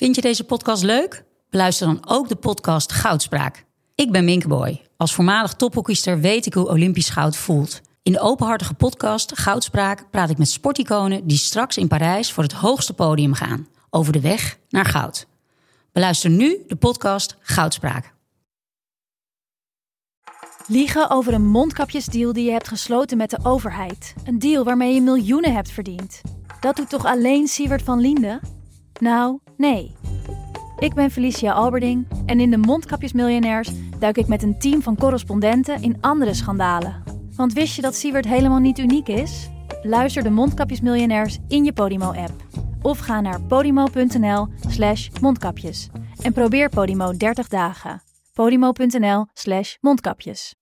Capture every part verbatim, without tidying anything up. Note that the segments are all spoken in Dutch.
Vind je deze podcast leuk? Beluister dan ook de podcast Goudspraak. Ik ben Minke Boy. Als voormalig tophockeyster weet ik hoe Olympisch goud voelt. In de openhartige podcast Goudspraak praat ik met sporticonen die straks in Parijs voor het hoogste podium gaan. Over de weg naar goud. Beluister nu de podcast Goudspraak. Liegen over een mondkapjesdeal die je hebt gesloten met de overheid. Een deal waarmee je miljoenen hebt verdiend. Dat doet toch alleen Siewert van Liende? Nou, nee. Ik ben Felicia Alberding en in de Mondkapjesmiljonairs duik ik met een team van correspondenten in andere schandalen. Want wist je dat Siewert helemaal niet uniek is? Luister de Mondkapjesmiljonairs in je Podimo-app. Of ga naar podimo.nl slash mondkapjes. En probeer Podimo dertig dagen. Podimo.nl slash mondkapjes.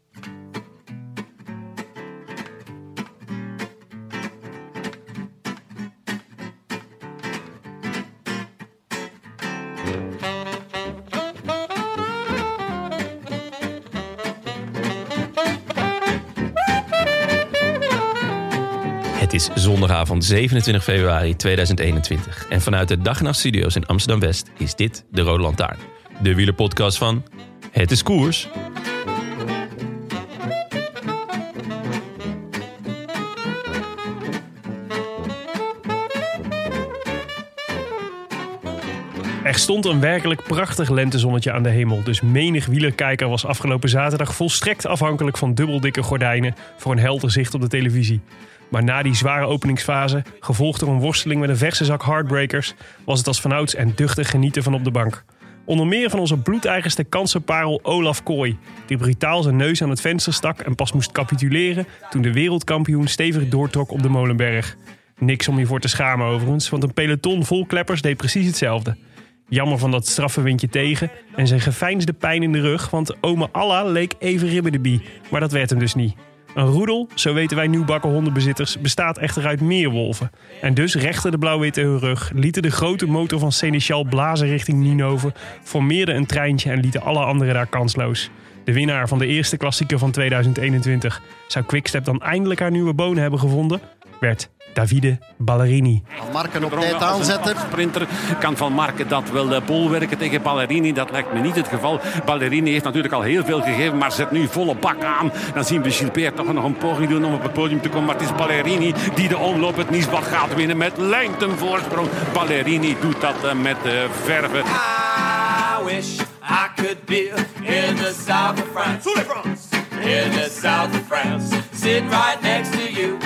Het is zondagavond zevenentwintig februari tweeduizend eenentwintig. En vanuit de Dag en Nacht Studio's in Amsterdam-West is dit de Rode Lantaarn. De wielerpodcast van Het is Koers. Er stond een werkelijk prachtig lentezonnetje aan de hemel. Dus menig wielerkijker was afgelopen zaterdag volstrekt afhankelijk van dubbeldikke gordijnen voor een helder zicht op de televisie. Maar na die zware openingsfase, gevolgd door een worsteling met een verse zak heartbreakers, was het als vanouds en duchtig genieten van op de bank. Onder meer van onze bloedeigenste kansenparel Olaf Kooi, die brutaal zijn neus aan het venster stak en pas moest capituleren toen de wereldkampioen stevig doortrok op de Molenberg. Niks om je voor te schamen overigens, want een peloton vol kleppers deed precies hetzelfde. Jammer van dat straffe windje tegen en zijn geveinsde pijn in de rug, want ome Allah leek even ribbedebie, maar dat werd hem dus niet. Een roedel, zo weten wij nieuwbakken hondenbezitters, bestaat echter uit meer wolven. En dus rechten de blauw-witte hun rug, lieten de grote motor van Sénéchal blazen richting Ninove, formeerden een treintje en lieten alle anderen daar kansloos. De winnaar van de eerste klassieker van tweeduizend eenentwintig, zou Quickstep dan eindelijk haar nieuwe bonen hebben gevonden, werd Davide Ballerini. Marken op tijd aanzetten. Sprinter kan Van Marken dat wel bolwerken tegen Ballerini. Dat lijkt me niet het geval. Ballerini heeft natuurlijk al heel veel gegeven, maar zet nu volle bak aan. Dan zien we Gilbert toch nog een poging doen om op het podium te komen. Maar het is Ballerini die de omloop het Niesbad gaat winnen met lengtenvoorsprong. Ballerini doet dat uh, met uh, verve. I wish I could be in the south of France. In the south of France. Sitting right next to you.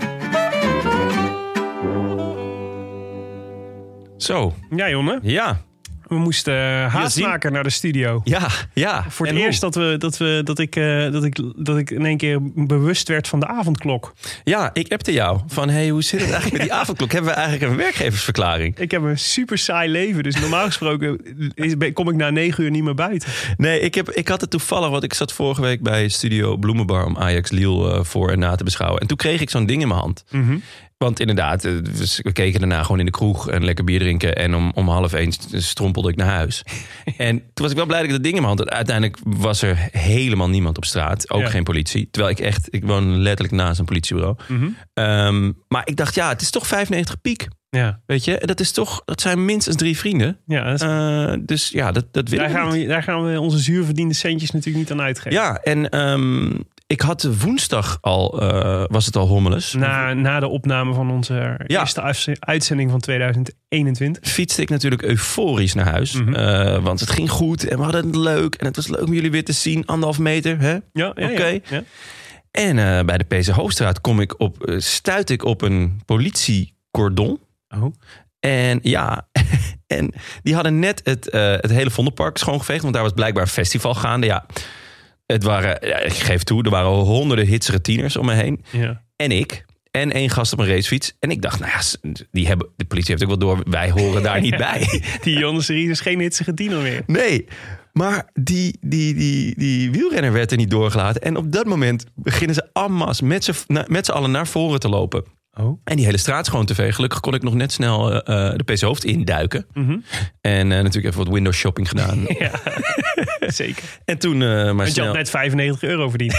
Zo. Ja, Jonne. Ja. We moesten uh, haast maken naar de studio. Ja, ja. Voor het en eerst dat, we, dat, we, dat, ik, uh, dat, ik, dat ik in één keer bewust werd van de avondklok. Ja, ik appte jou van, hey, hoe zit het eigenlijk met die avondklok? Hebben we eigenlijk een werkgeversverklaring? Ik heb een super saai leven, dus normaal gesproken is, kom ik na negen uur niet meer buiten. Nee, ik, heb, ik had het toevallig, want ik zat vorige week bij Studio Bloemenbar om Ajax Lille uh, voor en na te beschouwen. En toen kreeg ik zo'n ding in mijn hand. Mm-hmm. Want inderdaad, we keken daarna gewoon in de kroeg en lekker bier drinken. En om, om half één strompelde ik naar huis. En toen was ik wel blij dat ik dat ding in mijn hand had. Uiteindelijk was er helemaal niemand op straat. Ook ja. Geen politie. Terwijl ik echt, ik woon letterlijk naast een politiebureau. Mm-hmm. Um, maar ik dacht, ja, het is toch vijfennegentig piek. Ja. Weet je, dat is toch, dat zijn minstens drie vrienden. Ja, dat is... uh, dus ja, dat, dat willen daar we gaan niet. we, daar gaan we onze zuurverdiende centjes natuurlijk niet aan uitgeven. Ja, en um, ik had woensdag al, uh, was het al hommeles. Na, na de opname van onze ja. eerste uitzending van tweeduizend eenentwintig. Fietste ik natuurlijk euforisch naar huis. Mm-hmm. Uh, want het ging goed en we hadden het leuk. En het was leuk om jullie weer te zien. Anderhalf meter, hè? Ja, ja, Oké. Okay. Ja, ja. En uh, bij de P C Hoofdstraat kom ik op, uh, stuit ik op een politiecordon. Oh. En ja, en die hadden net het, uh, het hele Vondelpark schoongeveegd. Want daar was blijkbaar een festival gaande. Ja, het waren, ja, ik geef toe, er waren honderden hitsige tieners om me heen. Ja. En ik. En één gast op een racefiets. En ik dacht, nou ja, die hebben, de politie heeft ook wel door, wij horen daar niet bij. Die Jonas Ries is geen hitsige tiener meer. Nee, maar die, die, die, die wielrenner werd er niet doorgelaten. En op dat moment beginnen ze en masse met z'n, met z'n allen naar voren te lopen. Oh. En die hele straat schoon te vegen. Gelukkig kon ik nog net snel uh, de P C Hoofd induiken. Mm-hmm. En uh, natuurlijk even wat window shopping gedaan. Ja, zeker. En toen uh, maar Want snel... je had net vijfennegentig euro verdiend.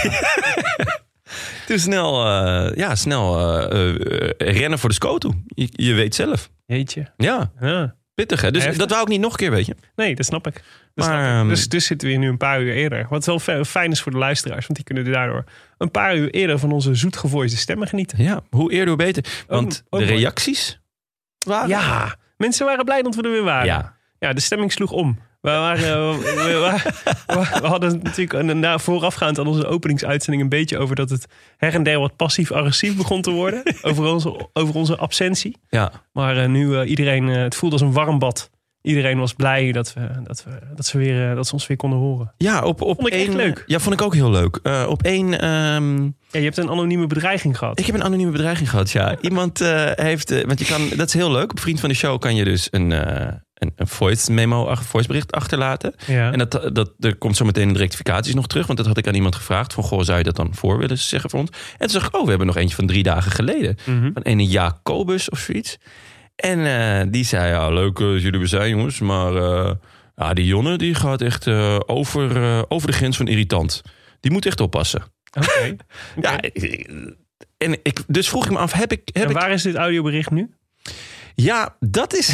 Toen snel, uh, ja, snel uh, uh, rennen voor de scoto. Je, je weet zelf. Jeetje. Ja. ja. Pittig, hè? Dus Heftig. dat wou ik niet nog een keer, weet je. Nee, dat snap ik. Dat Maar, snap ik. um, Dus, dus zitten we hier nu een paar uur eerder. Wat wel fe- fijn is voor de luisteraars. Want die kunnen daardoor een paar uur eerder van onze zoetgevoiste stemmen genieten. Ja, hoe eerder, hoe beter. Want ook de mooi. reacties waren... Ja, mensen waren blij dat we er weer waren. Ja. Ja, de stemming sloeg om. We, waren, we, we, we, we hadden natuurlijk een, na, voorafgaand aan onze openingsuitzending een beetje over dat het her en der wat passief-agressief begon te worden. over, onze, over onze absentie. Ja. Maar uh, nu uh, iedereen, uh, het voelde als een warm bad. Iedereen was blij dat we, dat we, dat ze, weer, uh, dat ze ons weer konden horen. Ja, op, op Vond ik echt één, leuk. Ja, vond ik ook heel leuk. Uh, op één... Um, Ja, je hebt een anonieme bedreiging gehad. ik heb een anonieme bedreiging gehad, ja. Iemand uh, heeft... Uh, want je kan... Dat is heel leuk. Op Vriend van de Show kan je dus een, uh, een, een voice memo, een voicebericht achterlaten. Ja. En dat, dat, er komt zo meteen de rectificaties nog terug. Want dat had ik aan iemand gevraagd. Van, goh, zou je dat dan voor willen zeggen voor ons? En toen zag ik, oh, we hebben nog eentje van drie dagen geleden. Mm-hmm. Van ene Jacobus of zoiets. En uh, die zei, ja, leuk uh, dat jullie er zijn, jongens. Maar uh, ja, die Jonne, die gaat echt uh, over, uh, over de grens van irritant. Die moet echt oppassen. Oké. Okay. Ja, en ik, dus vroeg ik me af, heb ik... Heb en waar ik... is dit audiobericht nu? Ja, dat is...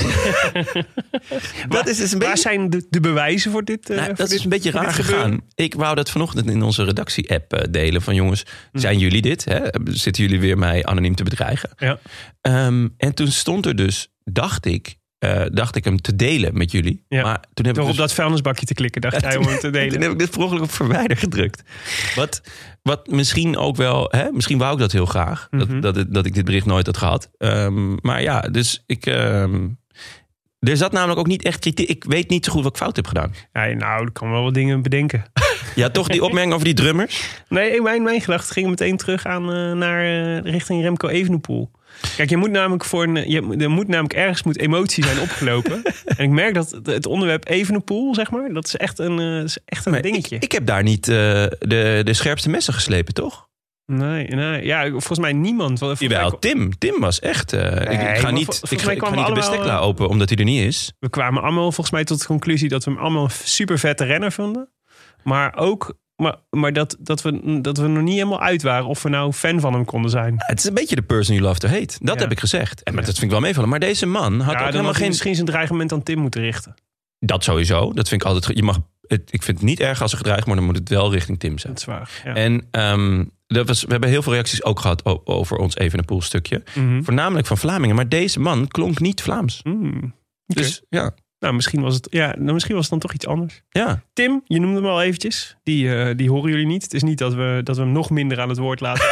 dat is dus een Waar beetje... zijn de, de bewijzen voor dit? Uh, Nou, voor dat dit, is een beetje voor raar dit gebeuren? gegaan. Ik wou dat vanochtend in onze redactie-app uh, delen. Van jongens, zijn jullie dit? Hè? Zitten jullie weer mij anoniem te bedreigen? Ja. Um, en toen stond er dus, dacht ik... Uh, dacht ik hem te delen met jullie. Ja. Maar toen heb Door ik op dus... dat vuilnisbakje te klikken, dacht jij om hem te delen. Toen heb ik dit per ongeluk op verwijder gedrukt. Wat, wat misschien ook wel... Hè, misschien wou ik dat heel graag. Mm-hmm. dat, dat, dat ik dit bericht nooit had gehad. Um, maar ja, dus ik... Um, er zat namelijk ook niet echt kritiek. Ik weet niet zo goed wat ik fout heb gedaan. Ja, nou, ik kan wel wat dingen bedenken. Ja, toch die opmerking over die drummers? Nee, mijn, mijn gedachte ging meteen terug aan uh, naar uh, richting Remco Evenepoel. Kijk, je moet namelijk voor een, je, er moet namelijk ergens moet emotie zijn opgelopen. En ik merk dat het onderwerp Evenepoel, zeg maar, dat is echt een, uh, is echt een Maar dingetje. Ik, ik heb daar niet uh, de, de scherpste messen geslepen, toch? Nee, nee, ja, volgens mij niemand. Volgens Jawel, mij, Tim. Tim was echt... Uh, Nee, ik, ik ga maar niet, vol- ik ga, mij ik ga kwamen niet de allemaal, bestekla open, omdat hij er niet is. we kwamen allemaal volgens mij tot de conclusie dat we hem allemaal een super vette renner vonden. Maar ook maar, maar dat, dat, we, dat we nog niet helemaal uit waren of we nou fan van hem konden zijn. Het is een beetje de person you love to hate. Dat Ja. heb ik gezegd. En maar Ja. dat vind ik wel meevallen. Maar deze man had Ja, ook dan helemaal had hij geen... misschien zijn dreigement aan Tim moeten richten. Dat sowieso. Dat vind ik altijd... Je mag, het, ik vind het niet erg als er gedreigd wordt, dan moet het wel richting Tim zijn. Dat is waar. Ja. En um, dat was, we hebben heel veel reacties ook gehad o- over ons Evenepoel stukje. Mm-hmm. Voornamelijk van Vlamingen. Maar deze man klonk niet Vlaams. Mm. Oké. Dus ja, Nou, misschien was, het, ja, nou, misschien was het dan toch iets anders. ja. Tim, je noemde hem al eventjes. Die, uh, die horen jullie niet. Het is niet dat we, dat we hem nog minder aan het woord laten.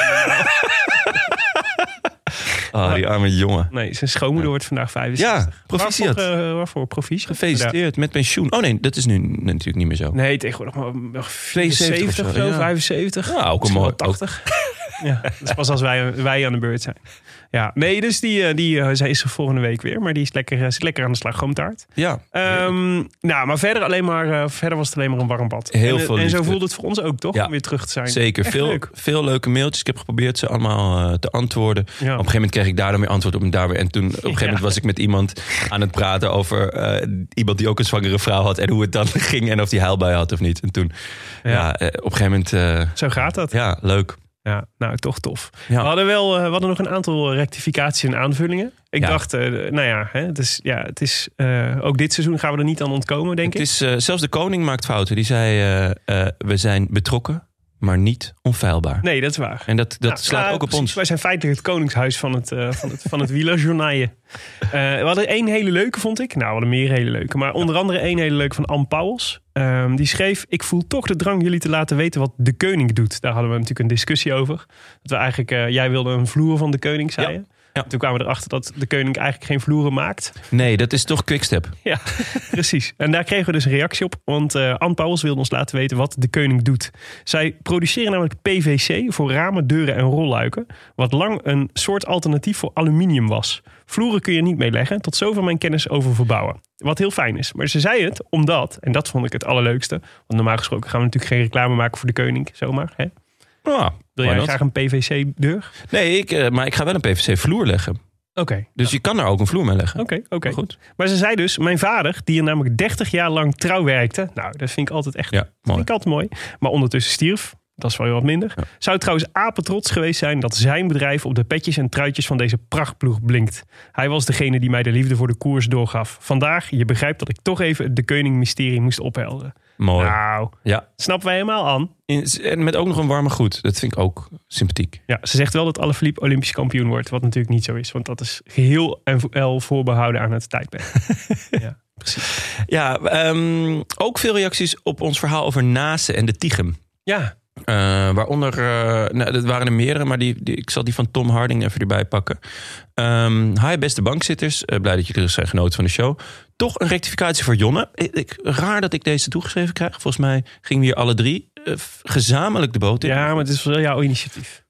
Ah, die arme jongen. Nee, zijn schoonmoeder wordt vandaag vijfenzestig. Ja, proficiat. Waarvoor, uh, waarvoor proficiat? Gefeliciteerd met pensioen. Oh nee, dat is nu natuurlijk niet meer zo. Nee, tegenwoordig maar nog vierenzeventig vierenzeventig of of zo, zo, ja. vijfenzeventig. Ja, ook een Misschien mooi- wel tachtig. Ja, dat is pas als wij, wij aan de beurt zijn. Ja, nee, dus die, uh, die uh, zij is er volgende week weer. Maar die is lekker, uh, zit lekker aan de slagroomtaart. Ja, Um, nou, maar verder, alleen maar, uh, verder was het alleen maar een warm bad. Heel en, veel en zo liefde. voelde het voor ons ook, toch? Ja. Om weer terug te zijn. zeker. Echt Veel, leuk. veel leuke mailtjes. Ik heb geprobeerd ze allemaal uh, te antwoorden. Ja. Op een gegeven moment kreeg ik daar dan weer antwoord op en daar weer. En toen op een gegeven Ja. moment was ik met iemand aan het praten over uh, iemand die ook een zwangere vrouw had. En hoe het dan ging en of die huilbui had of niet. En toen, ja, Ja. ja uh, op een gegeven moment, uh, Zo gaat dat. ja, leuk. Ja, nou, toch tof. Ja. We hadden wel uh, we hadden nog een aantal rectificaties en aanvullingen. Ik Ja. dacht, uh, nou ja, hè, het is, ja, het is uh, ook dit seizoen gaan we er niet aan ontkomen, denk Het ik. is, uh, zelfs de koning maakt fouten. Die zei, uh, uh, we zijn betrokken, maar niet onfeilbaar. Nee, dat is waar. En dat, dat Nou, slaat ja, ook op precies. ons. Wij zijn feitelijk het koningshuis van het, uh, van het, van het wielerjournaaien. Uh, we hadden één hele leuke, vond ik. Nou, we hadden meer hele leuke. Maar onder andere één hele leuke van Ann Pauwels. Um, die schreef, ik voel toch de drang jullie te laten weten wat de koning doet. Daar hadden we natuurlijk een discussie over. Dat we eigenlijk, uh, jij wilde een vloer van de koning, zei Ja. je. Ja. Toen kwamen we erachter dat de koning eigenlijk geen vloeren maakt. Nee, dat is toch quickstep. Ja, precies. En daar kregen we dus een reactie op. Want uh, Ann Pauwels wilde ons laten weten wat de koning doet. Zij produceren namelijk P V C voor ramen, deuren en rolluiken. Wat lang een soort alternatief voor aluminium was. Vloeren kun je niet mee leggen. Tot zover mijn kennis over verbouwen. Wat heel fijn is. Maar ze zei het omdat, en dat vond ik het allerleukste. Want normaal gesproken gaan we natuurlijk geen reclame maken voor de koning. Zomaar, hè? Ah, Wil jij graag een P V C-deur? Nee, ik, uh, maar ik ga wel een P V C-vloer leggen. Oké. Dus je kan daar ook een vloer mee leggen. Oké, oké. Maar goed. Maar ze zei dus, mijn vader, die er namelijk dertig jaar lang trouw werkte. Nou, dat vind ik altijd echt Ja, dat mooi. vind ik altijd mooi. Maar ondertussen stierf. Dat is wel heel wat minder. Ja. Zou trouwens apetrots geweest zijn dat zijn bedrijf op de petjes en truitjes van deze prachtploeg blinkt. Hij was degene die mij de liefde voor de koers doorgaf. Vandaag, je begrijpt dat ik toch even het de Koning-mysterie moest ophelderen. Mooi. Nou, ja. Snappen wij helemaal aan. En met ook nog een warme groet. Dat vind ik ook sympathiek. Ja, ze zegt wel dat Alaphilippe Olympisch kampioen wordt. Wat natuurlijk niet zo is. Want dat is geheel en wel voorbehouden aan het tijdperk. Ja, precies. Ja, um, ook veel reacties op ons verhaal over Nase en de Tichem. Ja. Uh, waaronder, uh, nou, dat waren er meerdere, maar die, die, ik zal die van Tom Harding even erbij pakken. Um, hi beste bankzitters, uh, blij dat jullie terug zijn genoten van de show. Toch een rectificatie voor Jonne. Ik, ik, raar dat ik deze toegeschreven krijg. Volgens mij gingen we hier alle drie uh, gezamenlijk de boot in. Ja, maar het is wel jouw initiatief.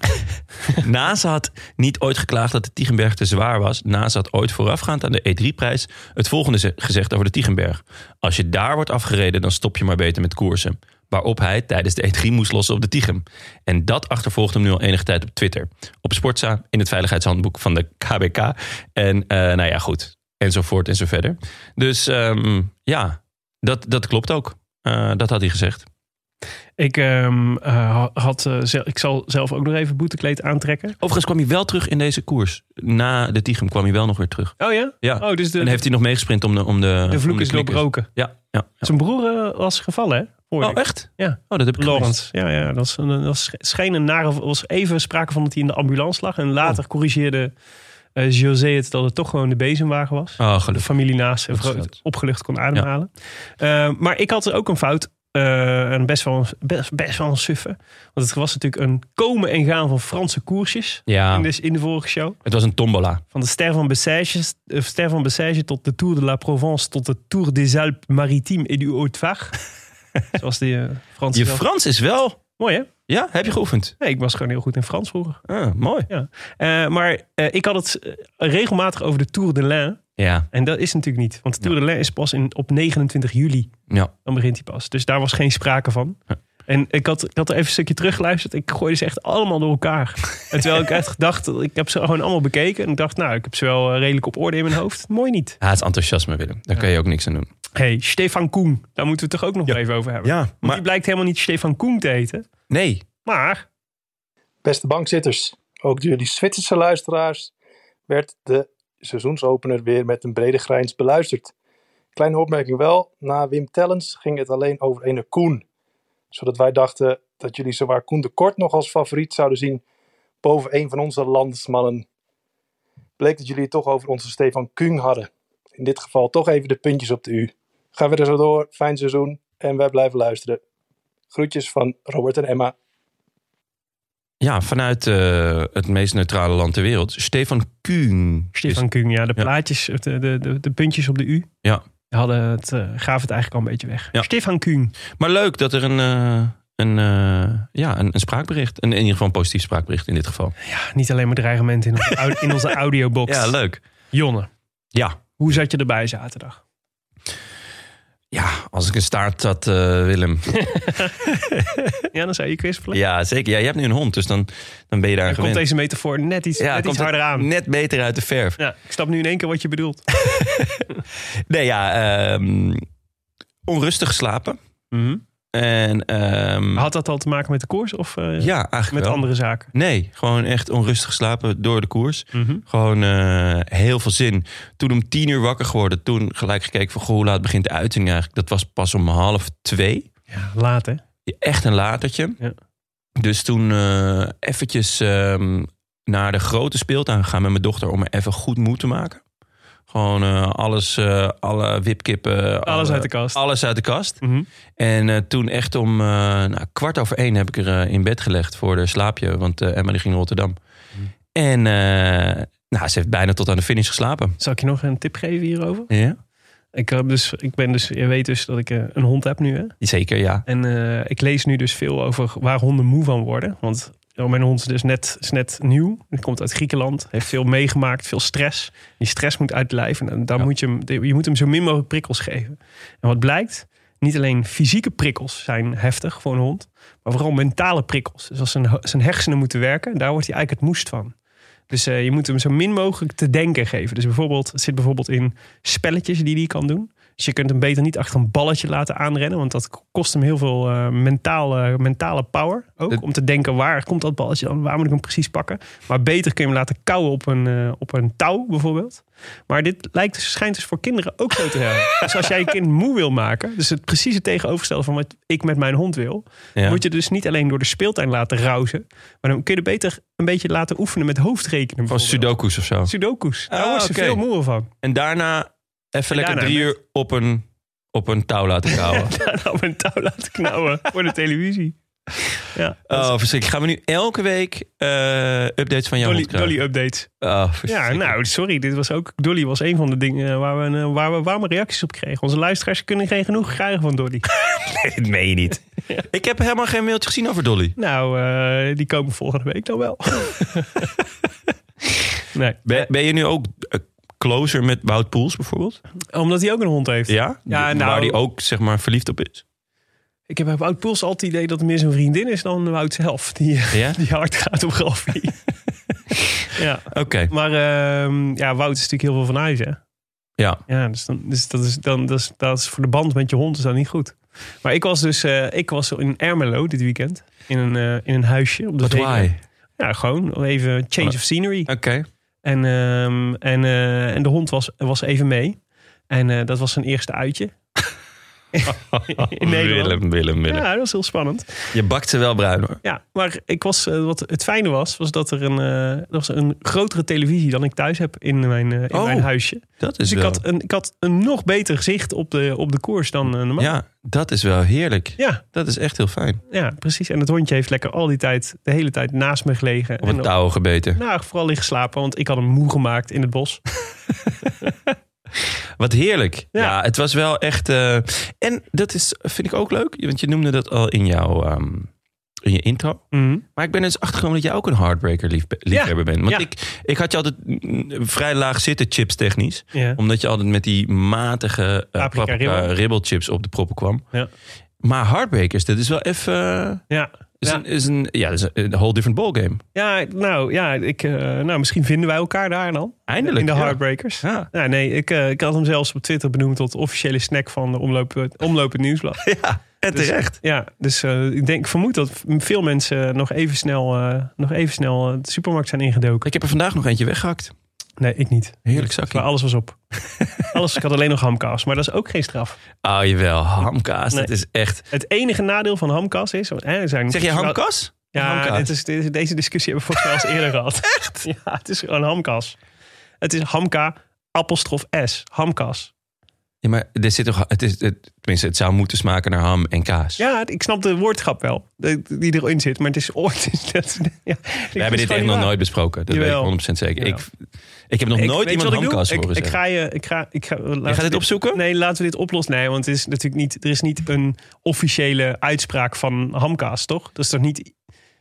NASA had niet ooit geklaagd dat de Tigenberg te zwaar was. NASA had ooit voorafgaand aan de E drie prijs het volgende gezegd over de Tigenberg. Als je daar wordt afgereden, dan stop je maar beter met koersen. Waarop hij tijdens de E drie moest lossen op de Tichem. En dat achtervolgt hem nu al enige tijd op Twitter. Op Sportza, in het veiligheidshandboek van de K B K. En uh, nou ja, goed. Enzovoort en zo verder. Dus um, ja, dat, dat klopt ook. Uh, dat had hij gezegd. Ik, um, uh, had, uh, zel, ik zal zelf ook nog even boetekleed aantrekken. Overigens kwam hij wel terug in deze koers. Na de Tichem kwam hij wel nog weer terug. Oh ja? Ja. Oh, dus de, en heeft hij nog meegesprint om de om de De vloek om de is doorbroken. Ja, ja, ja. Zijn broer uh, was gevallen, hè? Oh, ik. echt? Ja. Oh, dat heb ik Lawrence. Ja, ja, dat was, dat was, scheen een nare, was even sprake van dat hij in de ambulance lag. En later oh. corrigeerde uh, José het dat het toch gewoon de bezemwagen was. Oh, de familie naast en opgelucht kon ademhalen. Ja. Uh, maar ik had ook een fout. Uh, en best wel, best, best wel een suffe. Want het was natuurlijk een komen en gaan van Franse koersjes. Ja. In, de, in de vorige show. Het was een tombola. Van de Ster van Bessèges, uh, Ster van Bessèges tot de Tour de la Provence. Tot de Tour des Alpes Maritimes et du Haut-de-Var. Zoals die uh, Frans. Je Frans is wel... Mooi, hè? Ja, heb je geoefend? Nee, ik was gewoon heel goed in Frans vroeger. Ah, mooi. Ja. Uh, maar uh, ik had het uh, regelmatig over de Tour de l'Ain. Ja. En dat is natuurlijk niet. Want de Tour ja. de l'Ain is pas in, op negenentwintig juli. Ja. Dan begint hij pas. Dus daar was geen sprake van. Ja. En ik had, ik had er even een stukje teruggeluisterd. Ik gooide ze echt allemaal door elkaar. En terwijl ik echt dacht, ik heb ze gewoon allemaal bekeken. En ik dacht, nou, ik heb ze wel redelijk op orde in mijn hoofd. Mooi niet. Ja, het is enthousiasme, Willem. Daar ja. kan je ook niks aan doen. Hey, Stefan Koen. Daar moeten we het toch ook nog ja. even over hebben. Ja, maar... Want die blijkt helemaal niet Stefan Koen te heten. Nee. Maar... Beste bankzitters, ook jullie Zwitserse luisteraars, werd de seizoensopener weer met een brede grijns beluisterd. Kleine opmerking wel, na Wim Tellens ging het alleen over ene Koen. Zodat wij dachten dat jullie zowaar Koen de Kort nog als favoriet zouden zien boven een van onze landsmannen. Bleek dat jullie het toch over onze Stefan Küng hadden. In dit geval toch even de puntjes op de U. Gaan we er zo door, fijn seizoen en wij blijven luisteren. Groetjes van Robert en Emma. Ja, vanuit uh, het meest neutrale land ter wereld. Stefan Küng. Stefan Küng, ja. De plaatjes, ja. De, de, de, de puntjes op de U. Ja. Hadden het, uh, gaven het eigenlijk al een beetje weg. Ja. Stefan Küng. Maar leuk dat er een, uh, een, uh, ja, een, een spraakbericht, een, in ieder geval een positief spraakbericht in dit geval. Ja, niet alleen maar dreigementen in onze, in onze audiobox. Ja, leuk. Jonne. Ja. Hoe zat je erbij zaterdag? Ja, als ik een staart had, uh, Willem. Ja, dan zou je kwispelen. Ja, zeker. Ja, je hebt nu een hond, dus dan, dan ben je daar dan gewend. Komt deze metafoor net iets, ja, net iets harder aan. Net beter uit de verf. Ja, ik snap nu in één keer wat je bedoelt. Nee, ja. Um, onrustig geslapen. Mm-hmm. En, um, had dat al te maken met de koers of uh, ja, eigenlijk met wel. andere zaken? Nee, gewoon echt onrustig geslapen door de koers. Mm-hmm. Gewoon uh, heel veel zin. Toen om tien uur wakker geworden. Toen gelijk gekeken van goh, hoe laat begint de uitzending eigenlijk. Dat was pas om half twee. Ja, laat hè? Echt een latertje. Ja. Dus toen uh, eventjes um, naar de grote speeltuin gegaan met mijn dochter om me even goed moe te maken. Gewoon uh, alles, uh, alle wipkippen. Alles alle, uit de kast. Alles uit de kast. Mm-hmm. En uh, toen echt om uh, nou, kwart over één heb ik er uh, in bed gelegd voor de slaapje. Want uh, Emma die ging naar Rotterdam. Mm. En uh, nou, ze heeft bijna tot aan de finish geslapen. Zal ik je nog een tip geven hierover? Ja. Ik, heb dus, ik ben dus, je weet dus dat ik uh, een hond heb nu. Hè? Zeker, ja. En uh, ik lees nu dus veel over waar honden moe van worden. Want oh, mijn hond is dus net, is net nieuw. Die komt uit Griekenland. Heeft veel meegemaakt, veel stress. Die stress moet uit het lijf. En dan ja. moet je, hem, je moet hem zo min mogelijk prikkels geven. En wat blijkt, niet alleen fysieke prikkels zijn heftig voor een hond. Maar vooral mentale prikkels. Dus als zijn, zijn hersenen moeten werken, daar wordt hij eigenlijk het moest van. Dus uh, je moet hem zo min mogelijk te denken geven. Dus bijvoorbeeld, het zit bijvoorbeeld in spelletjes die hij kan doen. Dus Dus je kunt hem beter niet achter een balletje laten aanrennen. Want dat kost hem heel veel uh, mentale, mentale power. Ook het... om te denken, waar komt dat balletje dan? Waar moet ik hem precies pakken? Maar beter kun je hem laten kauwen op een, uh, op een touw bijvoorbeeld. Maar dit lijkt dus, schijnt dus voor kinderen ook zo te hebben. Dus als jij je kind moe wil maken... dus het precieze tegenovergestelde van wat ik met mijn hond wil... Ja. moet je dus niet alleen door de speeltuin laten rauzen... maar dan kun je er beter een beetje laten oefenen met hoofdrekenen. Van sudoku's of zo? Sudoku's. Daar ah, wordt ze okay. veel moeer van. En daarna even en lekker daarna drie met... uur op een, op een touw laten kauwen. daarna op een touw laten knauwen voor de televisie. Ja, oh, verschrikkelijk. Gaan we nu elke week uh, updates van jouw Dolly, hond krijgen? Dolly updates. Oh, ja, nou, sorry. Dit was ook, Dolly was een van de dingen waar we, uh, waar we warme reacties op kregen. Onze luisteraars kunnen geen genoeg krijgen van Dolly. Nee, dat meen je niet. Ja. Ik heb helemaal geen mailtje gezien over Dolly. Nou, uh, die komen volgende week dan wel. nee. Ben, ben je nu ook... Uh, closer met Wout Poels bijvoorbeeld? Omdat hij ook een hond heeft. Ja? ja nou, waar hij ook zeg maar verliefd op is? Ik heb bij Wout Poels altijd het idee dat het meer zijn vriendin is dan Wout zelf. Die, ja? die hard gaat op Ralfie. ja. Oké. Okay. Maar uh, ja, Wout is natuurlijk heel veel van huis, hè? Ja. Ja, dus, dan, dus dat, is, dan, dat, is, dat is voor de band met je hond is dat niet goed. Maar ik was dus uh, ik was in Ermelo dit weekend. In een, uh, in een huisje. Op de But why? Ja, gewoon even change of scenery. Oké. Okay. En, um, en, uh, en de hond was, was even mee. En uh, dat was zijn eerste uitje. in Nederland. Willem, Willem, Willem. Ja, dat was heel spannend. Je bakt ze wel bruin hoor. Ja, maar ik was, uh, wat het fijne was, was dat er een, uh, er was een grotere televisie dan ik thuis heb in mijn, uh, in oh, mijn huisje. Dat is dus ik, wel... had een, ik had een nog beter zicht op de, op de koers dan uh, normaal. Ja, dat is wel heerlijk. Ja. Dat is echt heel fijn. Ja, precies. En het hondje heeft lekker al die tijd, de hele tijd naast me gelegen. Op een touw gebeten. Nou, vooral liggen slapen, want ik had hem moe gemaakt in het bos. Wat heerlijk. Ja. Ja, het was wel echt... Uh, en dat is, vind ik ook leuk. Want je noemde dat al in jouw um, in je intro. Mm-hmm. Maar ik ben dus achtergekomen dat jij ook een heartbreaker lief, liefhebber ja. bent. Want ja. ik, ik had je altijd vrij laag zitten chips technisch. Ja. Omdat je altijd met die matige uh, paprika, paprika ribbelchips op de proppen kwam. Ja. Maar heartbreakers, dat is wel even... Uh, ja. Is ja. een, is een, ja, dat is een whole different ballgame. Ja, nou, ja ik, uh, nou, misschien vinden wij elkaar daar dan. Eindelijk. In de ja. Heartbreakers. Ja. Ja, nee, ik, uh, ik had hem zelfs op Twitter benoemd tot officiële snack van de omloop, omloop het nieuwsblad. Ja, en terecht. Dus, ja, dus uh, ik denk, vermoed dat veel mensen nog even snel, uh, nog even snel de supermarkt zijn ingedoken. Ik heb er vandaag nog eentje weggehakt. Nee, ik niet. Heerlijk zakje. Maar alles was op. alles, ik had alleen nog hamkaas, maar dat is ook geen straf. Oh, jawel. Hamkaas, nee. Dat is echt... Het enige nadeel van hamkaas is... Hè, zijn zeg je hamkaas? Ja, dit is, dit is, deze discussie hebben we volgens mij al eerder gehad. Echt? Ja, het is gewoon hamkas. Het is hamka, apostrof S. Hamkas. Ja, maar er zit toch... Het is, het, tenminste, het zou moeten smaken naar ham en kaas. Ja, ik snap de woordgrap wel. Die erin zit. Maar het is ooit... Dat, ja, we hebben dit echt nog waar. nooit besproken. Dat Jawel. weet ik honderd procent zeker. Ik, ik heb nog ik, nooit iemand hamkaas horen zeggen. Ik ga je... Ik ga, ik ga, je gaat dit, dit opzoeken? Nee, laten we dit oplossen. Nee, want het is natuurlijk niet, er is niet een officiële uitspraak van hamkaas, toch? Dat is toch niet...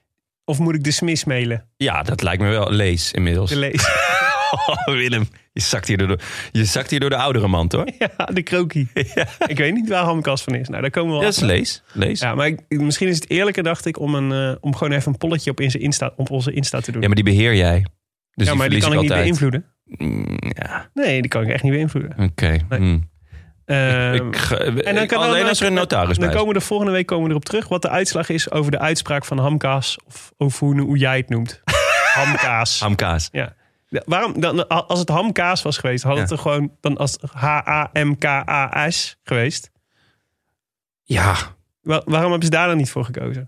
Of moet ik de Smith mailen? Ja, dat lijkt me wel. Lees inmiddels. De lees. Oh, Willem, je zakt hier door de, je zakt hier door de oudere mand, hoor. Ja, de krokie. Ja. Ik weet niet waar hamkas van is. Nou, daar komen we wel. Ja, dat is lees. lees. Ja, maar ik, misschien is het eerlijker, dacht ik, om, een, uh, om gewoon even een polletje op, in zijn Insta, op onze Insta te doen. Ja, maar die beheer jij. Dus ja, maar die, die kan ik altijd. niet beïnvloeden. Mm, ja. Nee, die kan ik echt niet beïnvloeden. Oké. Okay. Nee. Mm. Uh, ik, ik, en dan kan alleen dan, als er een notaris dan bij komen we de volgende week komen we erop terug wat de uitslag is over de uitspraak van hamkaas. Of over hoe, hoe jij het noemt. Hamkaas. Hamkaas. Ja. Waarom, dan, als het hamkaas was geweest, had het ja. er gewoon dan als H A M K A S geweest. Ja. Waar, waarom hebben ze daar dan niet voor gekozen?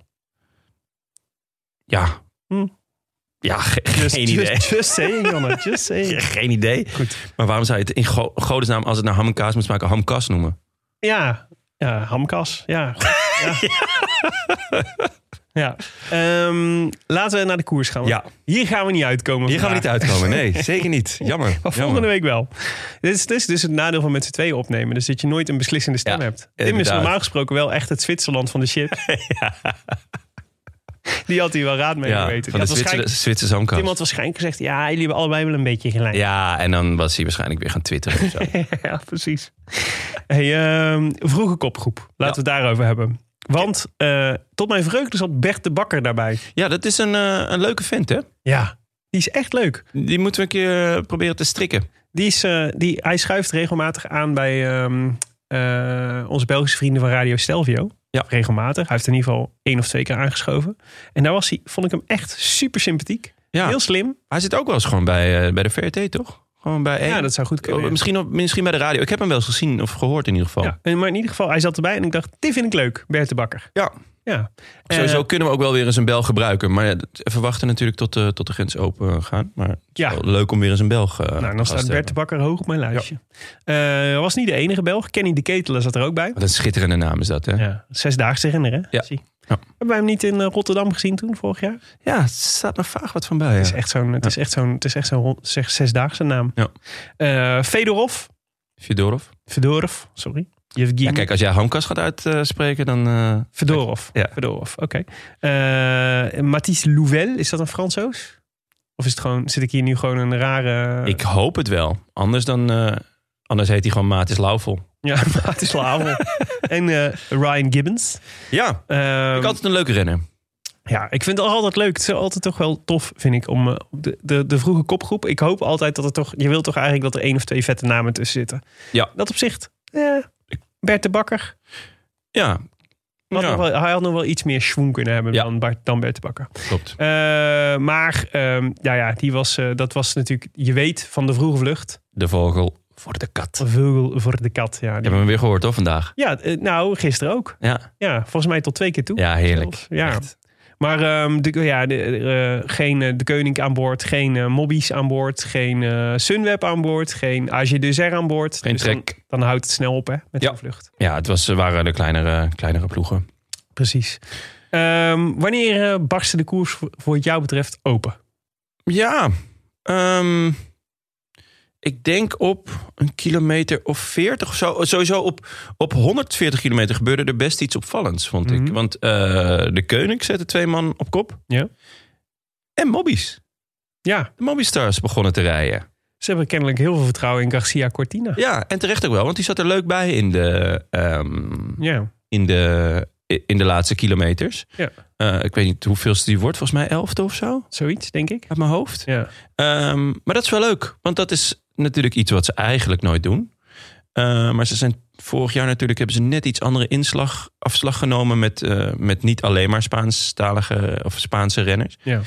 Ja. Hm. Ja, ge- just, geen idee. Just, just saying, Janne. Just saying. Geen idee. Goed. Maar waarom zou je het in go- godesnaam, als het naar ham en kaas moet smaken, hamkas noemen? Ja, ja hamkas. Ja. ja. ja. Um, laten we naar de koers gaan. Ja. Hier gaan we niet uitkomen. Hier vandaag. gaan we niet uitkomen. Nee, zeker niet. Jammer. Maar volgende Jammer. week wel. Dit is, dit is dus het nadeel van met z'n tweeën opnemen. Dus dat je nooit een beslissende stem ja, hebt. Tim inderdaad. is normaal gesproken wel echt het Zwitserland van de shit. ja. Die had hij wel raad mee ja, geweten. Van de Zwitser, Zwitserse hamkas. Tim had waarschijnlijk gezegd, ja, jullie hebben allebei wel een beetje gelijk. Ja, en dan was hij waarschijnlijk weer gaan twitteren of zo. ja, precies. Hey, uh, vroege kopgroep. Laten ja. we het daarover hebben. Want uh, tot mijn vreugde zat Bert de Bakker daarbij. Ja, dat is een, uh, een leuke vent, hè? Ja, die is echt leuk. Die moeten we een keer proberen te strikken. Die is, uh, die, hij schuift regelmatig aan bij, um, Uh, onze Belgische vrienden van Radio Stelvio. Ja. Regelmatig. Hij heeft in ieder geval één of twee keer aangeschoven. En daar was hij, vond ik hem echt super sympathiek. Ja. Heel slim. Hij zit ook wel eens gewoon bij, uh, bij de V R T, toch? Gewoon bij één. Ja, dat zou goed kunnen. Oh, misschien, op, misschien bij de radio. Ik heb hem wel eens gezien of gehoord in ieder geval. Ja, maar in ieder geval, hij zat erbij en ik dacht, dit vind ik leuk, Bert de Bakker. Ja. Ja. Sowieso uh, kunnen we ook wel weer eens een Belg gebruiken. Maar we wachten natuurlijk tot de, tot de grens open gaan. Maar het is ja. wel leuk om weer eens een Belg uh, Nou, dan staat Bert de Bakker hoog op mijn lijstje. Ja. Uh, was niet de enige Belg. Kenny de Ketelaar zat er ook bij. Wat een schitterende naam is dat, hè? Ja, zesdaagse renner, hè? Ja. Zie. Ja. Hebben wij hem niet in uh, Rotterdam gezien toen, vorig jaar? Ja, het staat nog vaag wat van bij. Ja. Het is echt zo'n, het ja. is echt zo'n, het is echt zo'n zeg, zesdaagse naam. Ja. Uh, Fedorov. Fedorov. Fedorov, sorry. Yevgeny. Ja, kijk, als jij Hamkas gaat uitspreken, dan... Uh, Fedorov. Ja. Fedorov, oké. Okay. Uh, Mathis Louvel, is dat een Fransoos? Of is het gewoon, zit ik hier nu gewoon een rare... Ik hoop het wel. Anders dan... Uh, anders heet hij gewoon Mathis Lauvel. Ja, Mathis Lauvel. En uh, Ryan Gibbons. Ja, uh, ik altijd een leuke renner. Ja, ik vind het altijd leuk. Het is altijd toch wel tof, vind ik, om uh, de, de, de vroege kopgroep. Ik hoop altijd dat het toch... Je wilt toch eigenlijk dat er één of twee vette namen tussen zitten. Ja. Dat opzicht... Ja, Bert de Bakker. Ja. Had ja. nog wel, hij had nog wel iets meer schwung kunnen hebben ja. dan, Bart, dan Bert de Bakker. Klopt. Uh, maar um, ja, ja, die was, uh, dat was natuurlijk... Je weet van de vroege vlucht. De vogel voor de kat. De vogel voor de kat, ja. Die... Hebben we hem weer gehoord, hoor, vandaag? Ja, uh, nou, gisteren ook. Ja. Ja, volgens mij tot twee keer toe. Ja, heerlijk. Zelfs. Ja. Echt. Maar um, de, ja, de, uh, geen uh, de Koning aan boord, geen uh, Mobbies aan boord, geen uh, Sunweb aan boord, geen A G deux R aan boord. Geen dus trek. Dan, dan houdt het snel op, hè, met ja. de vlucht. Ja, het was, waren de kleinere, kleinere ploegen. Precies. Um, wanneer uh, barstte de koers voor, voor wat jou betreft open? Ja, um, ik denk op een kilometer of veertig of zo. Sowieso op, op honderdveertig kilometer gebeurde er best iets opvallends, vond mm-hmm. ik. Want uh, de Koning zette twee man op kop. Ja. En Mobbies. Ja. De Mobbystars begonnen te rijden. Ze hebben kennelijk heel veel vertrouwen in Garcia Cortina. Ja, en terecht ook wel. Want die zat er leuk bij in de, um, ja. in de, in de laatste kilometers. Ja. Uh, ik weet niet hoeveelste die wordt. Volgens mij elfde of zo. Zoiets, denk ik. Uit mijn hoofd. Ja. Um, maar dat is wel leuk. Want dat is natuurlijk iets wat ze eigenlijk nooit doen. Uh, maar ze zijn vorig jaar natuurlijk... hebben ze net iets andere inslag, afslag genomen... met, uh, met niet alleen maar Spaanstalige of Spaanse renners. Ja.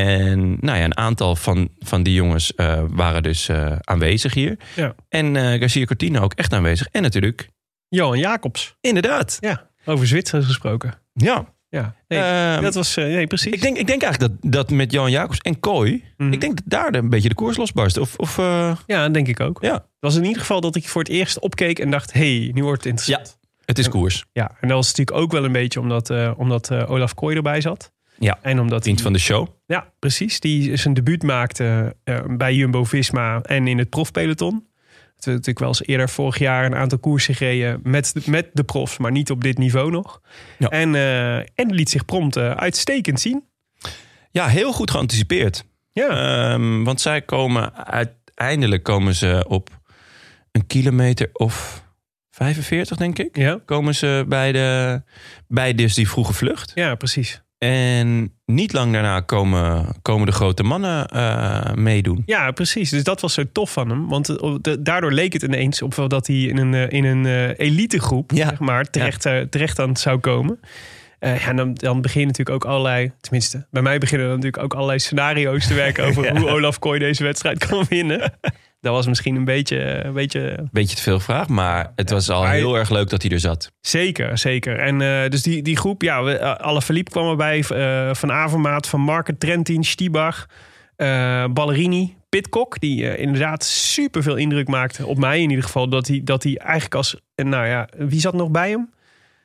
En nou ja, een aantal van, van die jongens uh, waren dus uh, aanwezig hier. Ja. En uh, Garcia Cortina ook echt aanwezig. En natuurlijk... Johan Jacobs. Inderdaad. Ja, over Zwitsers gesproken. Ja. Ja, nee, um, dat was, uh, nee, precies. Ik denk, ik denk eigenlijk dat, dat met Johan Jacobs en Kooi... Mm. ik denk dat daar een beetje de koers losbarst. Of, of, uh... Ja, dat denk ik ook. Ja. Het was in ieder geval dat ik voor het eerst opkeek en dacht... hé, hey, nu wordt het interessant. Ja, het is koers. En, ja, en dat was natuurlijk ook wel een beetje omdat, uh, omdat uh, Olaf Kooi erbij zat. Ja, en omdat vriend van de show. Ja, precies. Die zijn debuut maakte uh, bij Jumbo-Visma en in het profpeloton. Het heeft natuurlijk wel eens eerder vorig jaar een aantal koersen gereden met de, met de profs, maar niet op dit niveau nog. Ja. En, uh, en liet zich prompt uh, uitstekend zien. Ja, heel goed geanticipeerd. Ja. Um, want zij komen uiteindelijk komen ze op een kilometer of vijfenveertig, denk ik. Ja. Komen ze bij, de, bij dus die vroege vlucht. Ja, precies. En niet lang daarna komen, komen de grote mannen uh, meedoen. Ja, precies. Dus dat was zo tof van hem. Want de, daardoor leek het ineens op dat hij in een, in een uh, elitegroep ja. zeg maar, terecht, ja. uh, terecht aan zou komen. Uh, ja, dan, dan beginnen natuurlijk ook allerlei... Tenminste, bij mij beginnen dan natuurlijk ook allerlei scenario's te werken... over ja. hoe Olaf Kooi deze wedstrijd kan winnen. Dat was misschien een beetje... Een beetje, beetje te veel vraag, maar het ja, was al heel hij, erg leuk dat hij er zat. Zeker, zeker. En uh, dus die, die groep, ja, we, uh, Alaphilippe kwam erbij. Uh, van Avermaat, Van Marken, Trentin, Stibar, uh, Ballerini, Pidcock. Die uh, inderdaad super veel indruk maakte, op mij in ieder geval. Dat hij, dat hij eigenlijk als... Nou ja, wie zat nog bij hem?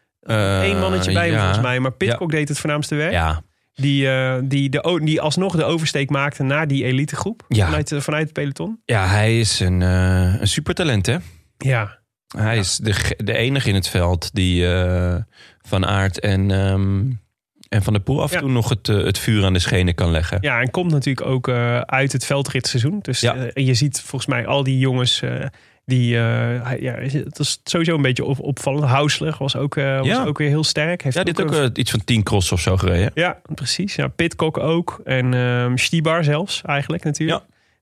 Uh, Eén mannetje bij hem ja. volgens mij. Maar Pidcock ja. deed het voornaamste werk. Ja. Die, uh, die, de, die alsnog de oversteek maakte naar die elitegroep. Ja. Vanuit, uh, vanuit het peloton. Ja, hij is een, uh, een supertalent, hè? Ja. Hij ja. is de, de enige in het veld die uh, Van Aert en, um, en Van der Poel af en ja. toe nog het, uh, het vuur aan de schenen kan leggen. Ja, en komt natuurlijk ook uh, uit het veldritseizoen. Dus ja. uh, je ziet volgens mij al die jongens... Uh, Die, uh, ja, het is sowieso een beetje op, opvallend. Hausler was ook, uh, was ja. ook weer heel sterk. Heeft ja, dit ook, ook uh, iets van tien cross of zo gereden. Ja, precies. Ja, Pidcock ook. En um, Stibar zelfs eigenlijk natuurlijk.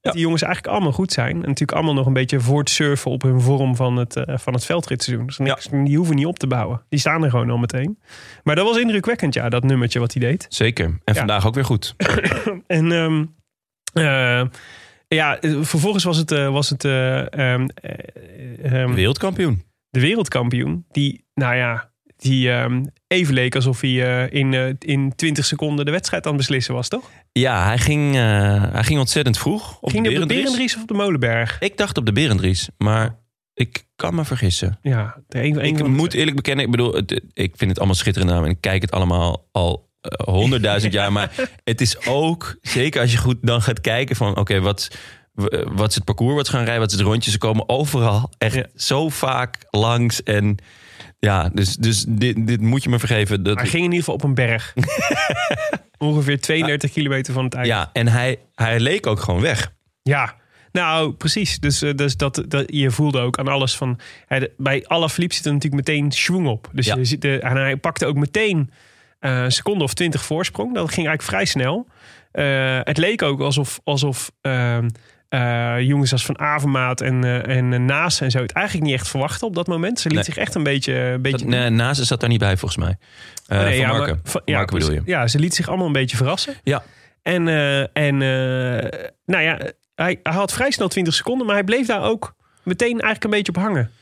Dat die jongens eigenlijk allemaal goed zijn. En natuurlijk allemaal nog een beetje voor te surfen op hun vorm van het, uh, van het veldritseizoen. Dus niks, ja. Die hoeven niet op te bouwen. Die staan er gewoon al meteen. Maar dat was indrukwekkend, ja, dat nummertje wat hij deed. Zeker. En ja. vandaag ook weer goed. en um, uh, ja, vervolgens was het, uh, was het uh, um, uh, um, wereldkampioen. De wereldkampioen. Die, nou ja, die um, even leek alsof hij uh, in, uh, in twintig seconden de wedstrijd aan het beslissen was, toch? Ja, hij ging, uh, hij ging ontzettend vroeg. Op ging de hij op de Berendries. Berendries of op de Molenberg? Ik dacht op de Berendries, maar ik kan me vergissen. Ja, de een, ik een moet eerlijk bekennen, ik bedoel, het, ik vind het allemaal schitterend naam en ik kijk het allemaal al honderdduizend uh, jaar. Maar het is ook, zeker als je goed dan gaat kijken van, oké, okay, wat, wat is het parcours wat ze gaan rijden, wat is het rondje, ze komen overal echt ja. zo vaak langs en... Ja, dus, dus dit, dit moet je me vergeven. Dat hij ging in ieder geval op een berg. Ongeveer tweeëndertig uh, kilometer van het eind. Ja, en hij, hij leek ook gewoon weg. Ja, nou precies. Dus, uh, dus dat, dat, je voelde ook aan alles van... Hij, de, bij Alaphilippe zit er natuurlijk meteen schwung op. Dus ja. je ziet de, en hij pakte ook meteen uh, een seconde of twintig voorsprong. Dat ging eigenlijk vrij snel. Uh, het leek ook alsof... alsof uh, Uh, jongens als Van Avermaat en, uh, en uh, Naas en zo het eigenlijk niet echt verwachten op dat moment. Ze liet nee. zich echt een beetje... Een beetje dat, nee, Naas zat daar niet bij volgens mij. Uh, oh, nee, van ja, Marken. Maar, van, ja, Marken bedoel je. Ja, ze liet zich allemaal een beetje verrassen. Ja. En, uh, en uh, nou ja, hij, hij had vrij snel twintig seconden, maar hij bleef daar ook meteen eigenlijk een beetje op hangen.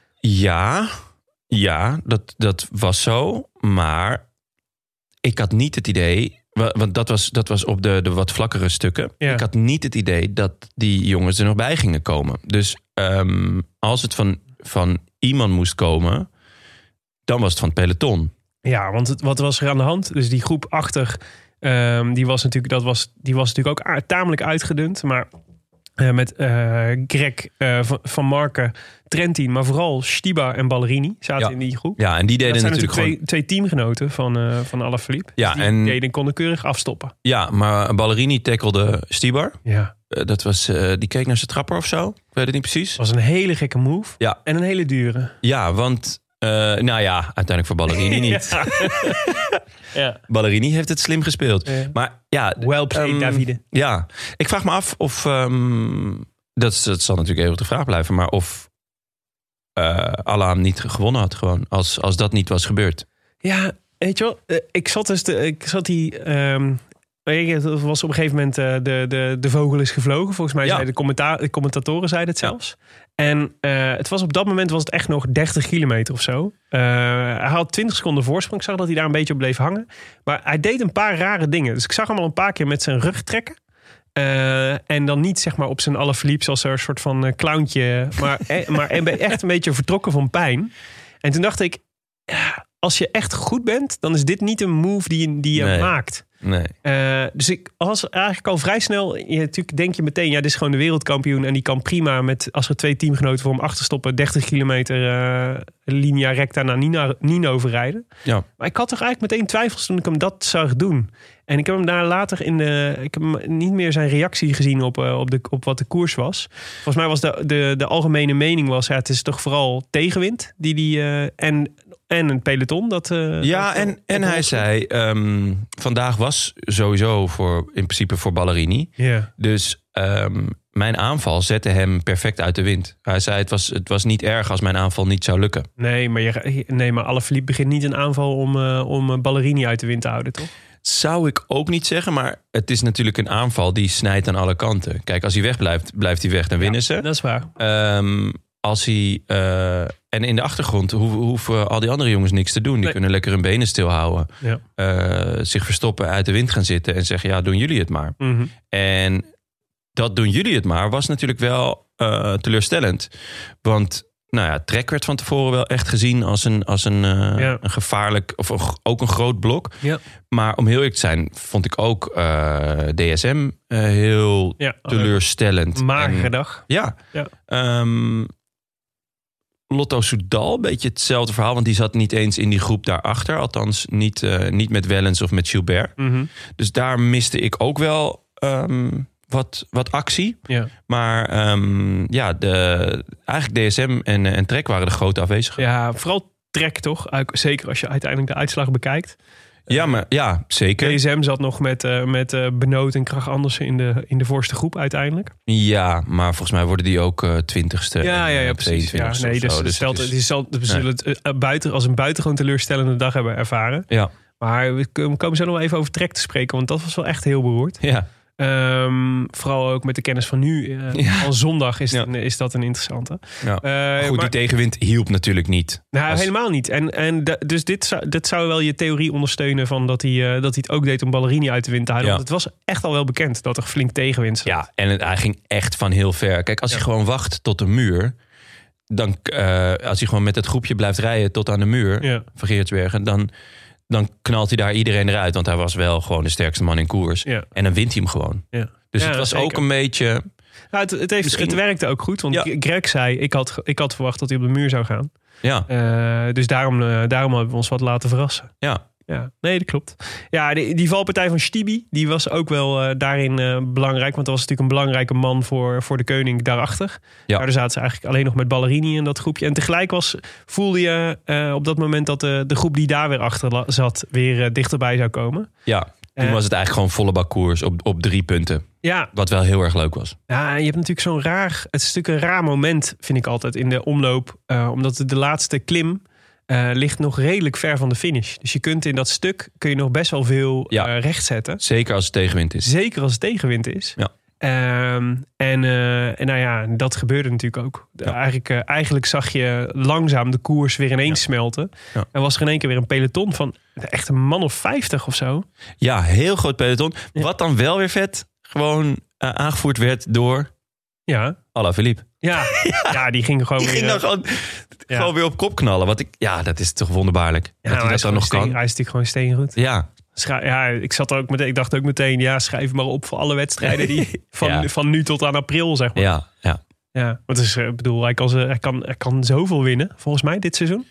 Ja, ja, dat, dat was zo. Maar ik had niet het idee... Want dat was, dat was op de, de wat vlakkere stukken. Ja. Ik had niet het idee dat die jongens er nog bij gingen komen. Dus um, als het van, van iemand moest komen, dan was het van het peloton. Ja, want het, wat was er aan de hand? Dus die groep achter, um, die, was natuurlijk, dat was, die was natuurlijk ook tamelijk uitgedund. Maar uh, met uh, Greg, uh, van, van Marken, Trentin, maar vooral Stibar en Ballerini zaten ja. in die groep. Ja, en die deden dat zijn natuurlijk twee, gewoon... twee teamgenoten van, uh, van Alaphilippe. Ja, dus die en... deden konden keurig afstoppen. Ja, maar Ballerini tackelde Stibar. Ja. Uh, dat was, uh, die keek naar zijn trapper of zo. Ik weet het niet precies. Het was een hele gekke move. Ja. En een hele dure. Ja, want... Uh, nou ja, uiteindelijk voor Ballerini niet. ja. ja. Ballerini heeft het slim gespeeld. Ja. Maar ja... Well played, um, Davide. Ja, ik vraag me af of... Um, dat, dat zal natuurlijk even de vraag blijven. Maar of uh, Alain niet gewonnen had gewoon. Als, als dat niet was gebeurd. Ja, weet je wel. Uh, ik zat dus... De, ik zat die... Um, het was op een gegeven moment uh, de, de, de vogel is gevlogen. Volgens mij ja. zeiden de, commenta- de commentatoren zeiden het zelfs. Ja. En uh, het was op dat moment was het echt nog dertig kilometer of zo. Uh, hij had twintig seconden voorsprong. Ik zag dat hij daar een beetje op bleef hangen. Maar hij deed een paar rare dingen. Dus ik zag hem al een paar keer met zijn rug trekken. Uh, en dan niet zeg maar op zijn Alaphilippe als er een soort van uh, clowntje. Maar, eh, maar echt een beetje vertrokken van pijn. En toen dacht ik, ja, als je echt goed bent, dan is dit niet een move die je, die je nee. maakt. Nee. Uh, dus ik was eigenlijk al vrij snel... Je, natuurlijk denk je meteen, ja, dit is gewoon de wereldkampioen... en die kan prima met, als er twee teamgenoten voor hem achter stoppen... dertig kilometer uh, linea recta naar Nino, Nino verrijden. Ja. Maar ik had toch eigenlijk meteen twijfels toen ik hem dat zag doen. En ik heb hem daar later in de... Ik heb niet meer zijn reactie gezien op, uh, op, de, op wat de koers was. Volgens mij was de, de, de algemene mening was... Ja, het is toch vooral tegenwind die die uh, en... En een peloton. Dat, uh, ja, dat, en, dat en hij zei... Um, vandaag was sowieso voor, in principe voor Ballerini. Yeah. Dus um, mijn aanval zette hem perfect uit de wind. Hij zei, het was, het was niet erg als mijn aanval niet zou lukken. Nee, maar, je, nee, maar Alaphilippe begint niet een aanval om, uh, om Ballerini uit de wind te houden, toch? Zou ik ook niet zeggen, maar het is natuurlijk een aanval die snijdt aan alle kanten. Kijk, als hij wegblijft, blijft hij weg, dan winnen ja, ze. Dat is waar. Um, als hij... Uh, en in de achtergrond hoeven, hoeven al die andere jongens niks te doen. Die nee. kunnen lekker hun benen stilhouden. Ja. Uh, zich verstoppen, uit de wind gaan zitten en zeggen, ja, doen jullie het maar. Mm-hmm. En dat doen jullie het maar was natuurlijk wel uh, teleurstellend. Want nou ja, Trek werd van tevoren wel echt gezien als een, als een, uh, ja. een gevaarlijk... of een, ook een groot blok. Ja. Maar om heel eerlijk te zijn, vond ik ook uh, D S M uh, heel ja, teleurstellend. Magere dag. Ja. ja. Um, Lotto Soudal, een beetje hetzelfde verhaal. Want die zat niet eens in die groep daarachter. Althans, niet, uh, niet met Wellens of met Gilbert. Mm-hmm. Dus daar miste ik ook wel um, wat, wat actie. Ja. Maar um, ja, de, eigenlijk D S M en, en Trek waren de grote afwezigen. Ja, vooral Trek toch? Zeker als je uiteindelijk de uitslag bekijkt. Ja, maar ja, zeker. K S M zat nog met, uh, met uh, Benoot en Krach Andersen in de, in de voorste groep uiteindelijk. Ja, maar volgens mij worden die ook uh, twintigste. Ja, ja, ja, precies. Ja, nee, dus, dus stelt, het is, het is, ze zullen het uh, buiten, als een buitengewoon teleurstellende dag hebben ervaren. Ja. Maar we komen zo nog wel even over Trek te spreken, want dat was wel echt heel beroerd. Ja. Um, vooral ook met de kennis van nu. Uh, ja. Al zondag is, ja. is dat een interessante. Ja. Uh, goed, maar, die tegenwind hielp natuurlijk niet. Nou, Als... helemaal niet. En, en de, dus dit zou, dit zou wel je theorie ondersteunen van dat hij, uh, dat hij het ook deed om Ballerini uit de wind te houden. Ja. Want het was echt al wel bekend dat er flink tegenwind zat. Ja, en het, hij ging echt van heel ver. Kijk, als ja. hij gewoon wacht tot de muur, dan uh, als hij gewoon met het groepje blijft rijden tot aan de muur ja. van Geertsbergen, dan dan knalt hij daar iedereen eruit. Want hij was wel gewoon de sterkste man in koers. Ja. En dan wint hij hem gewoon. Ja. Dus ja, het was zeker. Ook een beetje... Nou, het, het, heeft, Misschien... het werkte ook goed. Want ja. Greg zei, ik had, ik had verwacht dat hij op de muur zou gaan. Ja. Uh, dus daarom, uh, daarom hebben we ons wat laten verrassen. Ja. Ja, nee, dat klopt. Ja, die, die valpartij van Stibi, die was ook wel uh, daarin uh, belangrijk. Want dat was natuurlijk een belangrijke man voor, voor de koning daarachter. Ja. Daar zaten ze eigenlijk alleen nog met Ballerini in dat groepje. En tegelijk was, voelde je uh, op dat moment dat de, de groep die daar weer achter zat weer uh, dichterbij zou komen. Ja, toen uh, was het eigenlijk gewoon volle bak koers op, op drie punten. Ja. Wat wel heel erg leuk was. Ja, en je hebt natuurlijk zo'n raar... Het is natuurlijk een raar moment, vind ik altijd, in de omloop. Uh, omdat de laatste klim... Uh, ligt nog redelijk ver van de finish. Dus je kunt in dat stuk kun je nog best wel veel ja. uh, recht zetten. Zeker als het tegenwind is. Zeker als het tegenwind is. Ja. Um, en, uh, en nou ja, dat gebeurde natuurlijk ook. Ja. Eigenlijk, uh, eigenlijk zag je langzaam de koers weer ineens ja. smelten. Ja. En was er in één keer weer een peloton van echt een man of vijftig of zo. Ja, heel groot peloton. Ja. Wat dan wel weer vet gewoon uh, aangevoerd werd door... Ja. Alaphilippe. Ja. ja, ja, die ging gewoon die weer... ging dan gewoon, ja. gewoon weer op kop knallen. Wat ik, ja, dat is toch wonderbaarlijk. Ja, dat hij dat dan nog steen, kan. Hij is natuurlijk gewoon steengoed. Ja. Schra- ja, ik zat ook meteen, ik dacht ook meteen, ja, schrijf maar op voor alle wedstrijden die van, ja. van nu tot aan april, zeg maar. Ja, ja. Ja, want is, ik bedoel, hij kan, ze, hij, kan, hij kan zoveel winnen, volgens mij, dit seizoen.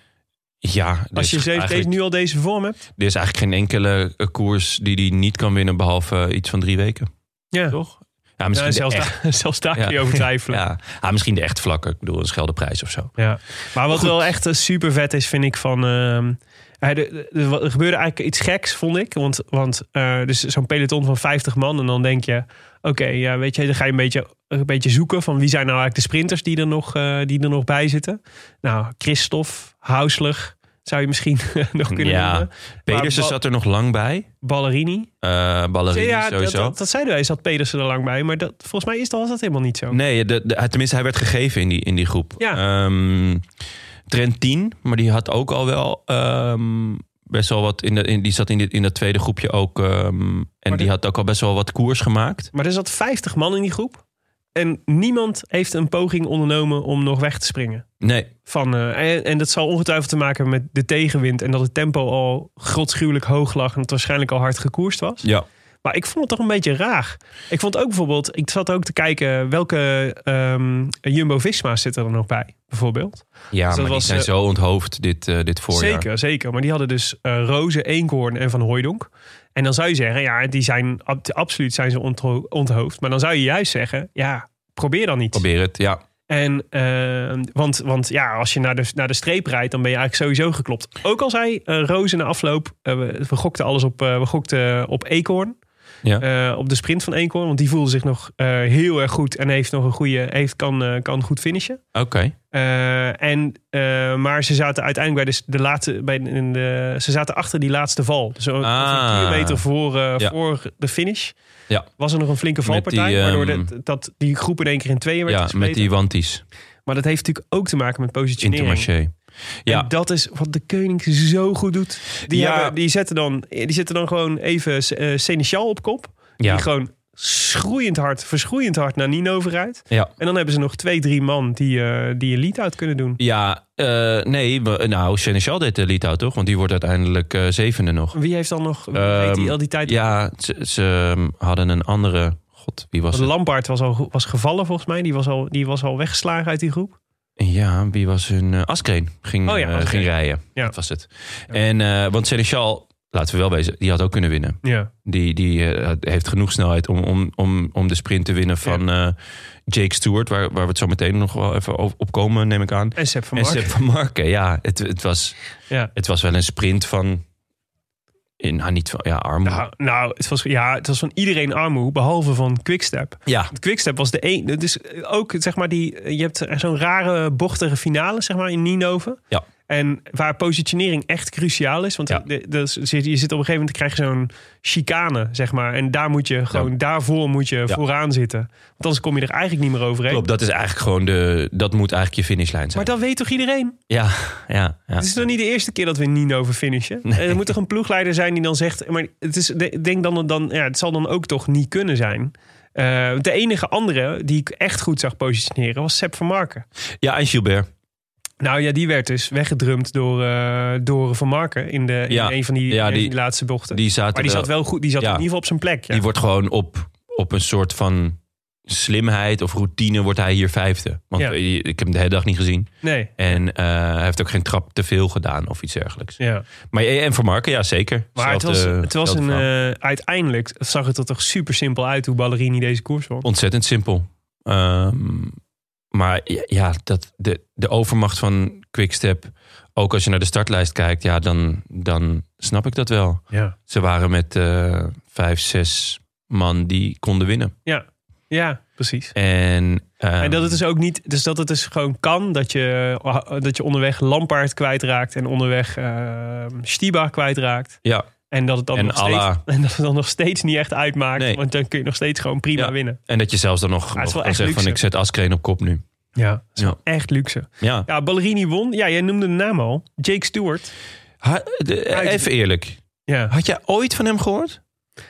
Ja. Als je deze, deze, nu al deze vorm hebt. Er is eigenlijk geen enkele koers die hij niet kan winnen, behalve iets van drie weken. Ja. Toch? Ja, misschien ja, zelfs, echt... daar, zelfs daar kun je ja. over twijfelen. Ja. Ah, misschien de echt vlakke. Ik bedoel, een Scheldeprijs of zo. Ja. Maar wat Goed. wel echt super vet is, vind ik van... Uh, er, er gebeurde eigenlijk iets geks, vond ik. Want, want uh, dus zo'n peloton van vijftig man. En dan denk je, oké, okay, ja, weet je, dan ga je een beetje, een beetje zoeken van wie zijn nou eigenlijk de sprinters die er nog, uh, die er nog bij zitten. Nou, Christophe, Hausler... zou je misschien nog kunnen ja. noemen. Pedersen ba- zat er nog lang bij. Ballerini. Uh, Ballerini ja, sowieso. Dat, dat, dat zeiden wij, zat Pedersen er lang bij. Maar dat, volgens mij is dat, was dat helemaal niet zo. Nee, de, de, tenminste hij werd gegeven in die, in die groep. Ja. Um, Trentin, maar die had ook al wel um, best wel wat... In de, in, die zat in, dit, in dat tweede groepje ook. Um, en de, die had ook al best wel wat koers gemaakt. Maar er zat vijftig man in die groep. En niemand heeft een poging ondernomen om nog weg te springen. Nee. Van, uh, en, en dat zal ongetwijfeld te maken hebben met de tegenwind. En dat het tempo al godschuwelijk hoog lag. En het waarschijnlijk al hard gekoerst was. Ja. Maar ik vond het toch een beetje raar. Ik vond ook bijvoorbeeld... Ik zat ook te kijken welke um, Jumbo-Visma's zitten er nog bij. Bijvoorbeeld. Ja, dus dat maar was, die zijn uh, zo onthoofd dit, uh, dit voorjaar. Zeker, zeker. Maar die hadden dus uh, Roze, Eenkhoorn en Van Hooijdonk. En dan zou je zeggen, ja, die zijn absoluut zijn ze ontho- onthoofd. Maar dan zou je juist zeggen, ja, probeer dan niet. Probeer het, ja. En, uh, want, want ja, als je naar de, naar de streep rijdt, dan ben je eigenlijk sowieso geklopt. Ook al zei uh, Roze na afloop, uh, we, we gokten alles op, uh, we gokten op Eenkhoorn. Ja. Uh, op de sprint van Eenkhoorn, want die voelde zich nog uh, heel erg goed en heeft nog een goede, heeft, kan, uh, kan goed finishen. Oké. Okay. Uh, en uh, maar ze zaten uiteindelijk bij de, de laatste, bij in de, ze zaten achter die laatste val. Dus een ah. kilometer voor, uh, ja. voor de finish. Ja. Was er nog een flinke valpartij, die, um, waardoor de, dat die groep in één keer in tweeën werd ja, gespleten. Met die wanties. Maar dat heeft natuurlijk ook te maken met positionering. Intermarché. Ja. En dat is wat de koning zo goed doet. Die, ja. hebben, die, zetten, dan, die zetten dan gewoon even uh, Seneschal op kop. Ja. Die gewoon schroeiend hard, verschroeiend hard naar Nino vooruit. Ja. En dan hebben ze nog twee, drie man die, uh, die een lead-out kunnen doen. Ja, uh, nee, nou, Seneschal deed de lead-out toch? Want die wordt uiteindelijk uh, zevende nog. Wie heeft dan nog, wie um, heeft die al die tijd? Ja, ze, ze hadden een andere... God, wie was het? Lampaard was al was gevallen volgens mij. Die was al, die was al weggeslagen uit die groep. Ja, wie was hun... Uh, Askreen ging, oh ja, Askreen. Uh, ging rijden. Ja. Dat was het. Ja. En, uh, want Seneschal... Laten we wel wezen, die had ook kunnen winnen. Ja. Die, die uh, heeft genoeg snelheid om, om, om, om de sprint te winnen van ja. uh, Jake Stewart. Waar, waar we het zo meteen nog wel even op komen, neem ik aan. En Sepp van Marken. En Sepp van Marken, ja. Het, het, was, ja. het was wel een sprint van in, nou, niet van, ja, armoede. Nou, nou het, was, ja, het was van iedereen armoede, behalve van Quickstep. Ja. Quickstep was de een. Dus ook, zeg maar, die, je hebt zo'n rare bochtige finale, zeg maar, in Ninove. Ja. En waar positionering echt cruciaal is. Want Ja. de, de, je zit op een gegeven moment, krijg je zo'n chicane, zeg maar. En daar moet je gewoon, Ja. daarvoor moet je Ja. vooraan zitten. Want anders kom je er eigenlijk niet meer overheen. Klopt, dat is eigenlijk gewoon de, dat moet eigenlijk je finishlijn zijn. Maar dat weet toch iedereen? Ja, ja, ja. Het is nog niet de eerste keer dat we in Ninove finishen. Nee. Er moet toch een ploegleider zijn die dan zegt... Maar het, is, ik denk dan, dan, ja, het zal dan ook toch niet kunnen zijn. Uh, de enige andere die ik echt goed zag positioneren was Sepp van Marken. Ja, en Gilbert. Nou ja, die werd dus weggedrumd door, uh, door Van Marken in, de, in Ja. een van die, Ja, een die- van die laatste bochten. Die zaten maar die zat wel goed. Die zat Ja. in ieder geval op zijn plek. Ja. Die wordt gewoon op, op een soort van slimheid of routine wordt hij hier vijfde. Want Ja. ik heb hem de hele dag niet gezien. Nee. En uh, hij heeft ook geen trap te veel gedaan of iets dergelijks. Ja. Maar en Van Marken, ja zeker. Maar het was, Zelfde- het was zelfde een... verhaal. Uh, uiteindelijk zag het er toch super simpel uit hoe Ballerini deze koers won. Ontzettend simpel. Um, maar ja, ja, dat, de, de overmacht van Quickstep, ook als je naar de startlijst kijkt, ja, dan, dan snap ik dat wel. Ja. Ze waren met uh, vijf, zes man die konden winnen. Ja, ja precies. En, um, en dat het dus ook niet, dus dat het dus gewoon kan dat je, dat je onderweg Lampaard kwijtraakt en onderweg uh, Stiba kwijtraakt. Ja. En dat het dan En nog steeds, alla- en dat het dan nog steeds niet echt uitmaakt. Nee. Want dan kun je nog steeds gewoon prima Ja. winnen. En dat je zelfs dan nog, het is nog wel kan echt zeggen van luxe. ik zet Askreen op kop nu. Ja, dat is Ja. wel echt luxe. Ja. Ja, Ballerini won. Ja, jij noemde de naam al. Jake Stewart. Ha, de, even eerlijk. Ja. Had jij ooit van hem gehoord?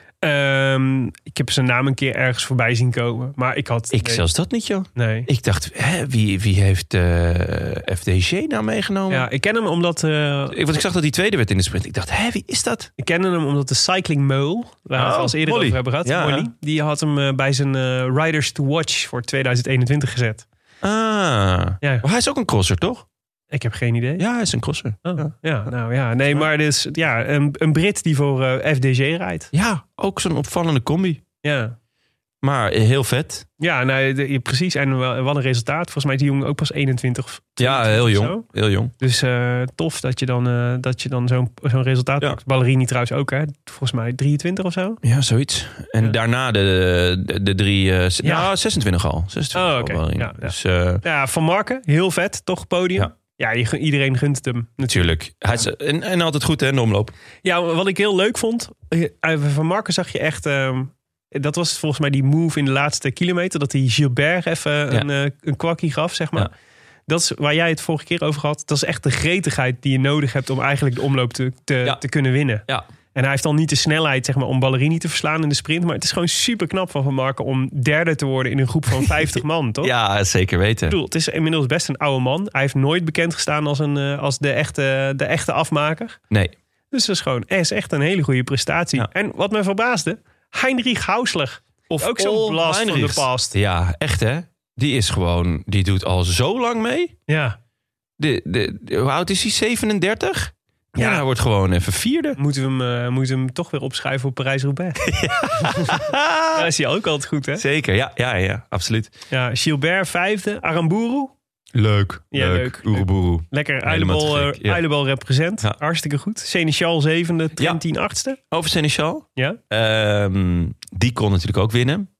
Um, ik heb zijn naam een keer ergens voorbij zien komen. Maar ik had... Ik nee. zelfs dat niet, joh. Nee. Ik dacht, hè, wie, wie heeft uh, F D G nou meegenomen? Ja, ik ken hem omdat... Uh, ik, want ik zag dat hij tweede werd in de sprint. Ik dacht, hè, wie is dat? Ik kende hem omdat de Cycling Meul, waar we het Oh, al eens eerder Molly. over hebben gehad, Ja. Molly, die had hem uh, bij zijn uh, Riders to Watch voor twintig eenentwintig gezet. Ah, Ja. maar hij is ook een crosser, toch? Ik heb geen idee. Ja, hij is een crosser. Oh, Ja. ja, nou ja. Nee, maar dus, ja, een, een Brit die voor uh, F D G rijdt. Ja, ook zo'n opvallende combi. Ja. Maar heel vet. Ja, nou, de, precies. En wel- wat een resultaat. Volgens mij is die jongen ook pas eenentwintig of Ja, tweeëntwintig heel of jong. zo. Heel jong. Dus uh, tof dat je dan, uh, dat je dan zo'n, zo'n resultaat Ja. pakt. Ballerini trouwens ook, hè? Volgens mij drieëntwintig of zo. Ja, zoiets. En Ja. daarna de, de, de drie... Uh, Ja. Nou, zesentwintig al. zesentwintig Oh, oké. al wel in. Ja, ja. Dus uh, Ja, Van Marken, heel vet. Toch podium. Ja. Ja, je, gun- iedereen gunt het hem. natuurlijk. Hij is, en, en altijd goed, hè, in de omloop. Ja, wat ik heel leuk vond. eh, Van Marken zag je echt... ehm, dat was volgens mij die move in de laatste kilometer. Dat hij Gilbert even Ja. een, eh, een kwakkie gaf, zeg maar. Ja. Dat is waar jij het vorige keer over had. Dat is echt de gretigheid die je nodig hebt om eigenlijk de omloop te, te, Ja. te kunnen winnen. Ja. En hij heeft dan niet de snelheid, zeg maar, om Ballerini te verslaan in de sprint. Maar het is gewoon super knap van Van Marken om derde te worden in een groep van vijftig man, toch? Ja, zeker weten. Ik bedoel, het is inmiddels best een oude man. Hij heeft nooit bekend gestaan als, een, eh, als de, echte, de echte afmaker. Nee. Dus dat is gewoon er is echt een hele goede prestatie. Ja. En wat me verbaasde, Heinrich Hausler. Of Ook zo'n Ol blast van de Heinrichs. past. Ja, echt hè. Die is gewoon, die doet al zo lang mee. Ja. De, de, de- hoe oud is hij? zevenendertig? Ja, Ja. hij wordt gewoon even vierde. Moeten we hem, uh, moeten we hem toch weer opschuiven op Parijs-Roubaix. Ja, dat is hij ook altijd goed, hè? Zeker, ja, ja, ja, absoluut. Ja, Gilbert vijfde, Aramburu. Leuk, Ja, leuk. leuk. Oeroboeroe. Lekker Helemaal Uilenbal, te uh, gek, ja. Uilenbal represent. Ja. Hartstikke goed. Seneschal zevende, Trentin achtste. Over Seneschal. Ja. Ehm, die kon natuurlijk ook winnen.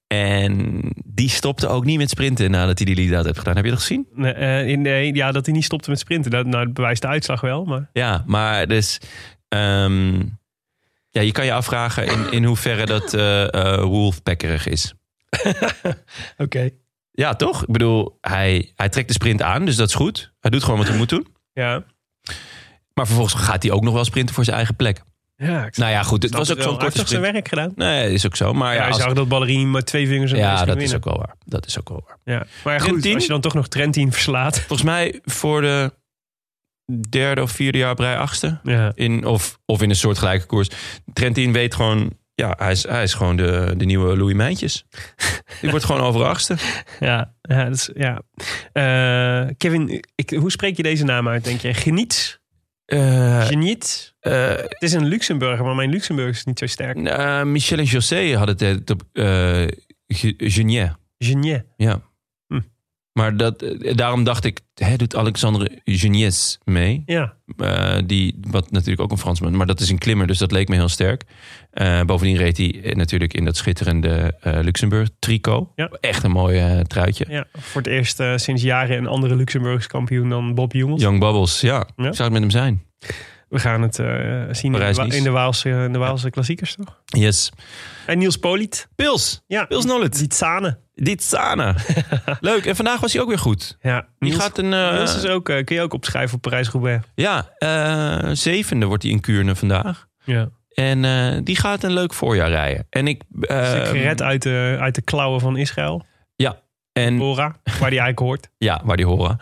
En die stopte ook niet met sprinten nadat hij die lead-out heeft gedaan. Heb je dat gezien? Nee, uh, nee, ja, dat hij niet stopte met sprinten. Dat, nou, dat bewijst de uitslag wel. Maar... Ja, maar dus... ehm, ja, je kan je afvragen in, in hoeverre dat uh, uh, wolfpackerig is. Oké. Okay. Ja, toch? Ik bedoel, hij, hij trekt de sprint aan, dus dat is goed. Hij doet gewoon wat hij moet doen. Ja. Maar vervolgens gaat hij ook nog wel sprinten voor zijn eigen plek. Ja, ik Nou ja, goed, het was ook zo'n Hij heeft korte toch zijn sprint. werk gedaan? Nee, is ook zo. Maar Ja, ja, hij als- zag dat Ballerini met twee vingers en ja ging dat is winnen. ook wel waar. Dat is ook wel waar. Ja. Maar ja, goed, Trentin? als je dan toch nog Trentin verslaat. Volgens mij voor de derde of vierde jaar op rij achtste. Ja. In, of, of in een soortgelijke koers. Trentin weet gewoon... Ja, hij is, hij is gewoon de, de nieuwe Louis Mijntjes. Die wordt gewoon over achtste. Ja, ja, dat is, ja. Uh, Kevin, ik, hoe spreek je deze naam uit, denk je? Geniet? Uh, Geniet? uh, Het is een Luxemburger, maar mijn Luxemburg is niet zo sterk. uh, Michel en José hadden het op uh, Geniet. Geniet. Ja. Hm. Maar dat, daarom dacht ik, hè, doet Alexandre Genies mee. Ja. Uh, die, wat natuurlijk ook een Fransman, maar dat is een klimmer, dus dat leek me heel sterk. Uh, bovendien reed hij natuurlijk in dat schitterende uh, Luxemburg-tricot. Ja. Echt een mooi uh, truitje. Ja, voor het eerst uh, sinds jaren een andere Luxemburgse kampioen dan Bob Jungels. Young Bubbles, ja. ja. Zou het met hem zijn? We gaan het uh, zien in de, in de Waalse, in de Waalse klassiekers, toch? Yes. En Niels Poliet. Pils. Ja. Pils Nollet. Die Tsane. Die Tsane. Leuk. En vandaag was hij ook weer goed. Ja. Die Niels, gaat een, uh, Niels is ook, uh, kun je ook opschrijven op Parijs-Roubaix. Ja, uh, zevende wordt hij in Kuurne vandaag. Ja. En uh, die gaat een leuk voorjaar rijden. En ik... Uh, is gered uit de, uit de klauwen van Israël. Ja. En, Hora, waar die eigenlijk hoort. Ja, waar die horen.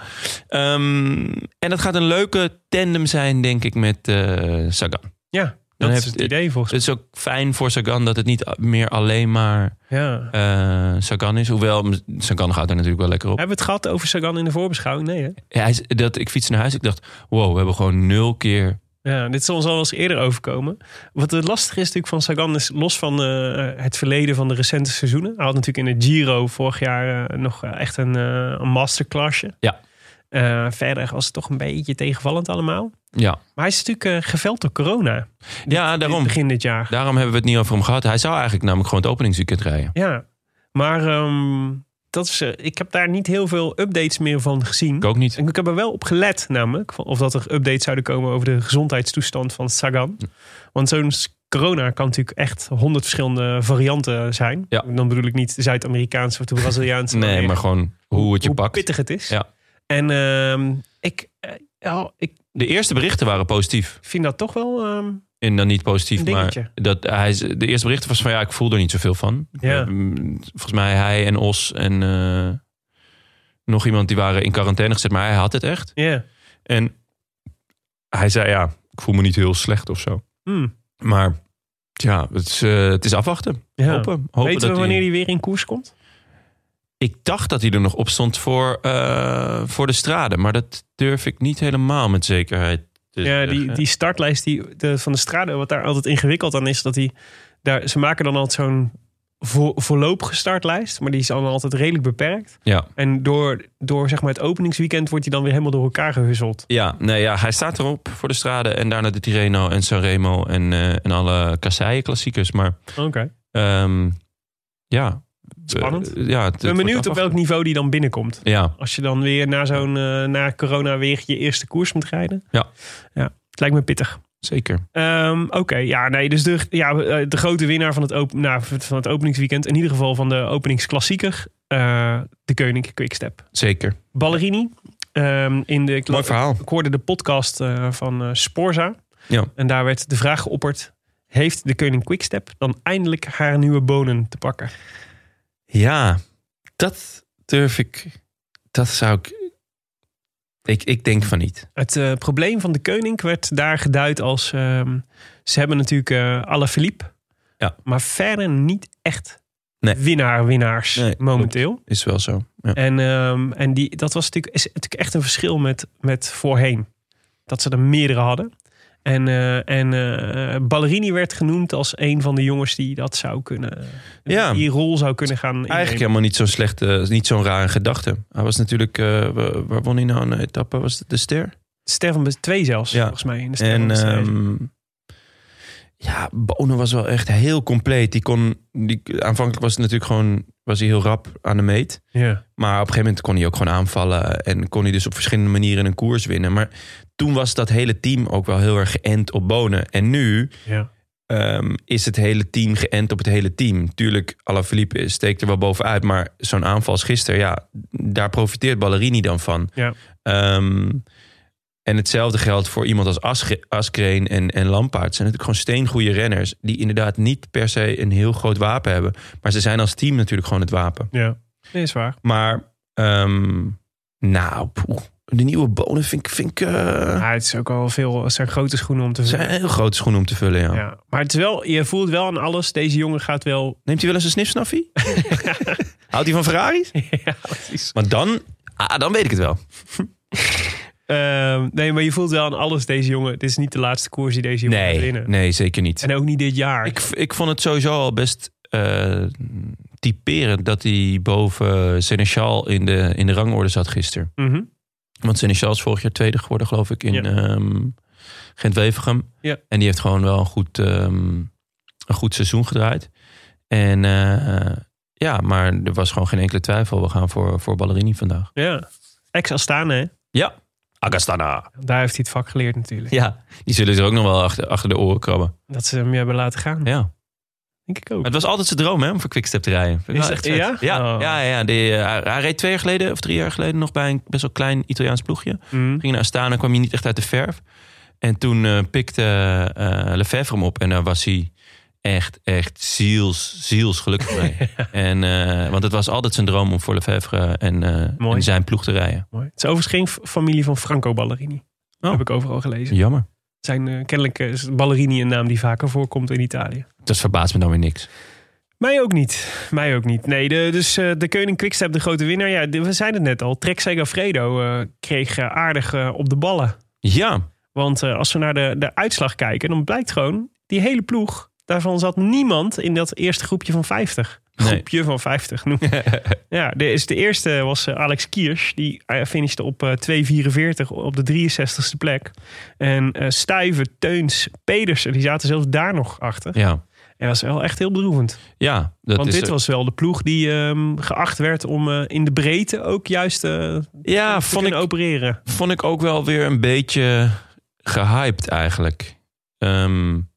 Um, en dat gaat een leuke tandem zijn, denk ik, met uh, Sagan. Ja, dat Dan is heeft, het idee volgens mij. Het is ook fijn voor Sagan dat het niet meer alleen maar ja. uh, Sagan is. Hoewel, Sagan gaat er natuurlijk wel lekker op. Hebben we het gehad over Sagan in de voorbeschouwing? Nee, hè? Ja, hij, dat, ik fiets naar huis. Ik dacht, wow, we hebben gewoon nul keer... Ja, dit zal ons al wel eens eerder overkomen. Wat het lastige is natuurlijk van Sagan is los van uh, het verleden van de recente seizoenen. Hij had natuurlijk in de Giro vorig jaar uh, nog echt een, uh, een masterclassje. Ja. Uh, verder was het toch een beetje tegenvallend allemaal. Ja. Maar hij is natuurlijk uh, geveld door corona. Dit, ja, daarom. Dit begin dit jaar. Daarom hebben we het niet over hem gehad. Hij zou eigenlijk namelijk gewoon het openingsweekend rijden. Ja, maar... Um, Dat is, uh, ik heb daar niet heel veel updates meer van gezien. Ik ook niet. En ik heb er wel op gelet namelijk. Of dat er updates zouden komen over de gezondheidstoestand van Sagan. Hm. Want zo'n corona kan natuurlijk echt honderd verschillende varianten zijn. Ja. Dan bedoel ik niet de Zuid-Amerikaanse of de Braziliaanse. Nee, maar, maar gewoon hoe het je hoe pakt. pittig het is. Ja. En uh, ik, uh, ja, ik... De eerste berichten waren positief. Ik vind dat toch wel... Um, En dan niet positief, maar dat hij, de eerste bericht was van ja, ik voel er niet zoveel van. Ja. Volgens mij hij en Os en uh, nog iemand die waren in quarantaine gezet, maar hij had het echt. Ja. En hij zei ja, ik voel me niet heel slecht of zo. Mm. Maar ja, het is, uh, het is afwachten. Ja. Hopen, hopen. Weten we dat wanneer hij... hij weer in koers komt? Ik dacht dat hij er nog op stond voor, uh, voor de Strade, maar dat durf ik niet helemaal met zekerheid. Dus, ja, die, die startlijst die, de, van de Strade, wat daar altijd ingewikkeld aan is, dat die daar, ze maken dan altijd zo'n vo, voorlopige startlijst, maar die is dan altijd redelijk beperkt. Ja. En door, door zeg maar het openingsweekend wordt hij dan weer helemaal door elkaar gehusseld. Ja, nee, ja, hij staat erop voor de Strade en daarna de Tirreno en Sanremo en, uh, en alle kasseien klassiekers. Maar oké. Okay. Um, ja. Spannend. Uh, ja, het, ik ben benieuwd op welk niveau die dan binnenkomt. Ja. Als je dan weer na zo'n uh, na corona weer je eerste koers moet rijden. Ja. Ja, het lijkt me pittig. Zeker. Um, Oké, okay, ja, nee, dus de, ja, de grote winnaar van het, op, nou, van het openingsweekend, in ieder geval van de openingsklassieker, uh, de Koning Quickstep. Zeker. Ballerini. Um, in de, Mooi verhaal. Ik hoorde de podcast uh, van uh, Sporza. Ja. En daar werd de vraag geopperd: heeft de Koning Quickstep dan eindelijk haar nieuwe bonen te pakken? Ja, dat durf ik. Dat zou ik. Ik, ik denk van niet. Het uh, probleem van de Koning werd daar geduid als um, ze hebben natuurlijk uh, Alaphilippe, ja. maar verder niet echt nee. winnaar winnaars nee, momenteel. Klopt. Is wel zo. Ja. En, um, en die, dat was natuurlijk, is natuurlijk echt een verschil met, met voorheen. Dat ze er meerdere hadden. En, uh, en uh, Ballerini werd genoemd als een van de jongens die dat zou kunnen, ja. die rol zou kunnen gaan innemen. Eigenlijk helemaal niet zo'n slechte, niet zo'n rare gedachte. Hij was natuurlijk, uh, waar, waar won hij nou een etappe? Was het de Ster? De Ster van twee zelfs, ja. volgens mij. In de Ster en van um, ja, Bonen was wel echt heel compleet. Die kon, die, aanvankelijk was het natuurlijk gewoon, was hij heel rap aan de meet. Ja. Maar op een gegeven moment kon hij ook gewoon aanvallen en kon hij dus op verschillende manieren een koers winnen. Maar toen was dat hele team ook wel heel erg geënt op Bonen. En nu ja. um, is het hele team geënt op het hele team. Tuurlijk, Alaphilippe steekt er wel bovenuit. Maar zo'n aanval als gisteren, ja, daar profiteert Ballerini dan van. Ja. Um, en hetzelfde geldt voor iemand als As- Askreen en, en Lampaard. Zijn natuurlijk gewoon steengoede renners. Die inderdaad niet per se een heel groot wapen hebben. Maar ze zijn als team natuurlijk gewoon het wapen. Ja, dat is waar. Maar, um, nou, poeh. De nieuwe Bonen vind ik... Vind ik uh... ja, het is ook al veel. Het zijn grote schoenen om te vullen. Het zijn heel grote schoenen om te vullen, ja. ja. Maar het is wel, je voelt wel aan alles. Deze jongen gaat wel... Neemt hij wel eens een snifsnaffie? Houdt hij van Ferraris? Ja, precies. Maar dan, ah, dan weet ik het wel. Uh, nee, maar je voelt wel aan alles deze jongen. Het is niet de laatste koers die deze jongen nee, gaat winnen. Nee, zeker niet. En ook niet dit jaar. Ik, ik vond het sowieso al best uh, typerend dat hij boven Seneschal in de, in de rangorde zat gisteren. Mm-hmm. Want Seneschal is vorig jaar tweede geworden, geloof ik, in Ja. um, Gent-Wevelgem. Ja. En die heeft gewoon wel een goed, um, een goed seizoen gedraaid. En uh, ja, maar er was gewoon geen enkele twijfel. We gaan voor, voor Ballerini vandaag. Ja, ex-Astana, hè? Ja, Agastana. Daar heeft hij het vak geleerd natuurlijk. Ja, die zullen ze ook nog wel achter, achter de oren krabben. Dat ze hem hebben laten gaan. Ja. Denk ik ook. Maar het was altijd zijn droom, hè, om voor Quickstep te rijden. Vind ik Is wel het- echt vet. ja? Ja, Oh. ja, ja. Die, uh, hij, hij reed twee jaar geleden of drie jaar geleden nog bij een best wel klein Italiaans ploegje. Mm. Ging naar Astana, kwam hij niet echt uit de verf. En toen uh, pikte uh, Lefevre hem op en daar was hij echt, echt ziels, ziels gelukkig mee. En, uh, want het was altijd zijn droom om voor Lefevre en, uh, Mooi. en zijn ploeg te rijden. Mooi. Het is overigens geen f- familie van Franco Ballerini. Oh. Heb ik overal gelezen. Jammer. Het zijn uh, kennelijk uh, is Ballerini een naam die vaker voorkomt in Italië. Dat verbaast me dan weer niks. Mij ook niet. Mij ook niet. Nee, de, dus uh, de Koning Quickstep, de grote winnaar. Ja, de- we zeiden het net al. Trek Segafredo uh, kreeg uh, aardig uh, op de ballen. Ja, Want uh, als we naar de, de uitslag kijken, dan blijkt gewoon, die hele ploeg, daarvan zat niemand in dat eerste groepje van vijftig. Nee. Groepje van vijftig. Noem. Ja, de, is de eerste was uh, Alex Kiers. Die uh, finishte op uh, twee vierenveertig op de drieënzestigste plek. En uh, Stuyven, Teuns, Pedersen, die zaten zelfs daar nog achter. ja. En dat was wel echt heel bedroevend. Ja, dat Want is dit was wel de ploeg die um, geacht werd om uh, in de breedte ook juist uh, ja, te vond kunnen ik, opereren. vond ik ook wel weer een beetje gehyped eigenlijk. Um,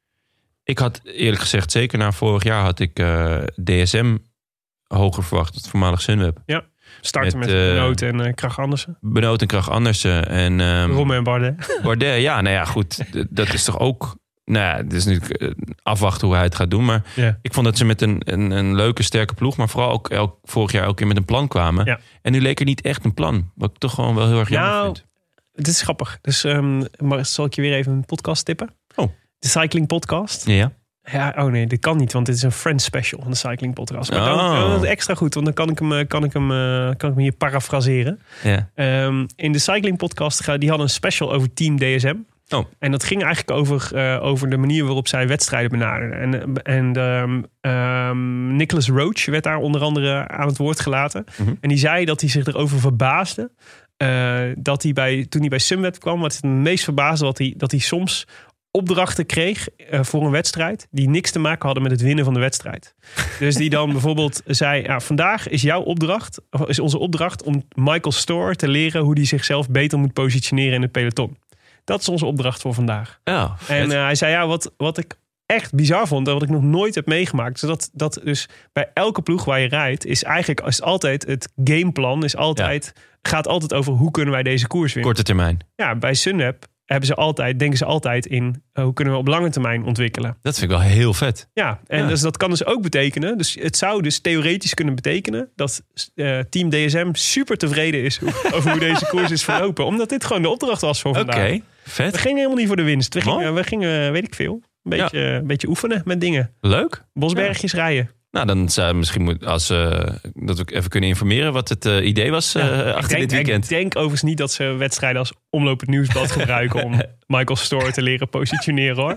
ik had eerlijk gezegd, zeker na vorig jaar had ik uh, D S M hoger verwacht, het voormalig Sunweb. Starten met, met, met uh, Benoot en uh, Krach Andersen. Benoot en Krach Andersen en um, Romme en Bardet. Bardet. Ja, nou ja, goed. d- Dat is toch ook... Nou ja, het is natuurlijk uh, afwachten hoe hij het gaat doen. Maar Ja. ik vond dat ze met een, een, een leuke, sterke ploeg... maar vooral ook elk, vorig jaar elke keer met een plan kwamen. Ja. En nu leek er niet echt een plan. Wat ik toch gewoon wel heel erg jammer Nou, vind. Het is grappig. Dus um, maar zal ik je weer even een podcast tippen? Oh. De Cycling Podcast. Ja. Ja, oh nee, dit kan niet, want dit is een Friends special van de Cycling Podcast. Maar dan, Oh. dan is extra goed, want dan kan ik hem, eh, kan ik hem, eh, kan ik hem hier parafraseren. Ja. Um, in de Cycling Podcast, ga- die hadden een special over Team D S M. Oh. En dat ging eigenlijk over, uh, over de manier waarop zij wedstrijden benaderden. En, en um, um, Nicholas Roach werd daar onder andere aan het woord gelaten. Mm-hmm. En die zei dat hij zich erover verbaasde. Uh, dat hij bij, toen hij bij Sunweb kwam, wat het meest verbaasde, dat hij, dat hij soms opdrachten kreeg uh, voor een wedstrijd die niks te maken hadden met het winnen van de wedstrijd. Dus die dan bijvoorbeeld zei, ja, vandaag is jouw opdracht, of is onze opdracht om Michael Storer te leren hoe hij zichzelf beter moet positioneren in het peloton. Dat is onze opdracht voor vandaag. Ja, En uh, hij zei, ja, wat, wat ik echt bizar vond, wat ik nog nooit heb meegemaakt, is dat, dat dus bij elke ploeg waar je rijdt, is eigenlijk is altijd het gameplan, is altijd, ja. gaat altijd over hoe kunnen wij deze koers winnen. Korte termijn. Ja, bij Sunweb hebben ze altijd, denken ze altijd in uh, hoe kunnen we op lange termijn ontwikkelen. Dat vind ik wel heel vet. Ja, en ja. Dus dat kan dus ook betekenen, dus het zou dus theoretisch kunnen betekenen dat uh, Team D S M super tevreden is over hoe deze koers is verlopen. Omdat dit gewoon de opdracht was voor vandaag. Oké, okay, vet. We gingen helemaal niet voor de winst. We gingen, we gingen weet ik veel, een beetje, ja. een beetje oefenen met dingen. Leuk. Bosbergjes ja. rijden. Nou, dan zou misschien moeten, als uh, dat we even kunnen informeren wat het uh, idee was uh, ja, achter denk, dit weekend. Ik denk overigens niet dat ze wedstrijden als Omloop het Nieuwsblad gebruiken om Michael Storer te leren positioneren, hoor.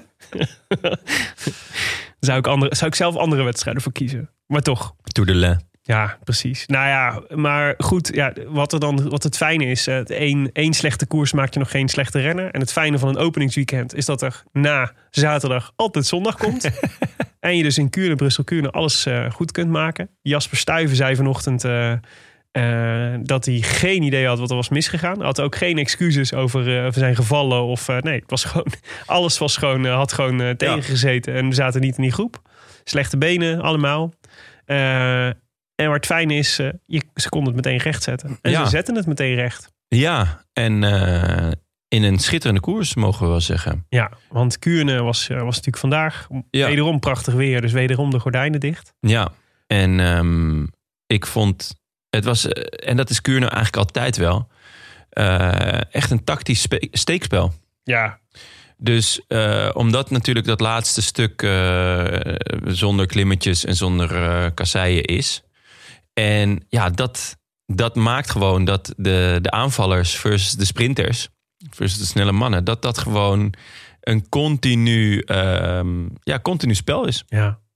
zou, ik andere, zou ik zelf andere wedstrijden voor kiezen. Maar toch. Tour de l'Ain. Ja, precies. Nou ja, maar goed, ja, wat, er dan, wat het fijne is, uh, één, één slechte koers maakt je nog geen slechte renner. En het fijne van een openingsweekend is dat er na zaterdag altijd zondag komt. En je dus in Kuurne, Brussel, Kuurne alles uh, goed kunt maken. Jasper Stuyven zei vanochtend uh, uh, dat hij geen idee had wat er was misgegaan. Hij had ook geen excuses over, uh, over zijn gevallen. Of uh, nee, het was gewoon, alles was gewoon, uh, had gewoon uh, tegengezeten. En we zaten niet in die groep. Slechte benen, allemaal. Uh, en waar het fijne is, uh, je, ze konden het meteen recht zetten. En ja. ze zetten het meteen recht. Ja, en uh, in een schitterende koers, mogen we wel zeggen. Ja, want Kuurne was, uh, was natuurlijk vandaag ja. wederom prachtig weer. Dus wederom de gordijnen dicht. Ja, en um, ik vond... Het was, uh, en dat is Kuurne eigenlijk altijd wel, uh, echt een tactisch spe- steekspel. Ja. Dus uh, omdat natuurlijk dat laatste stuk uh, zonder klimmetjes en zonder uh, kasseien is. En ja, dat, dat maakt gewoon dat de, de aanvallers versus de sprinters, versus de snelle mannen, dat dat gewoon een continu, um, ja, continu spel is. Ja.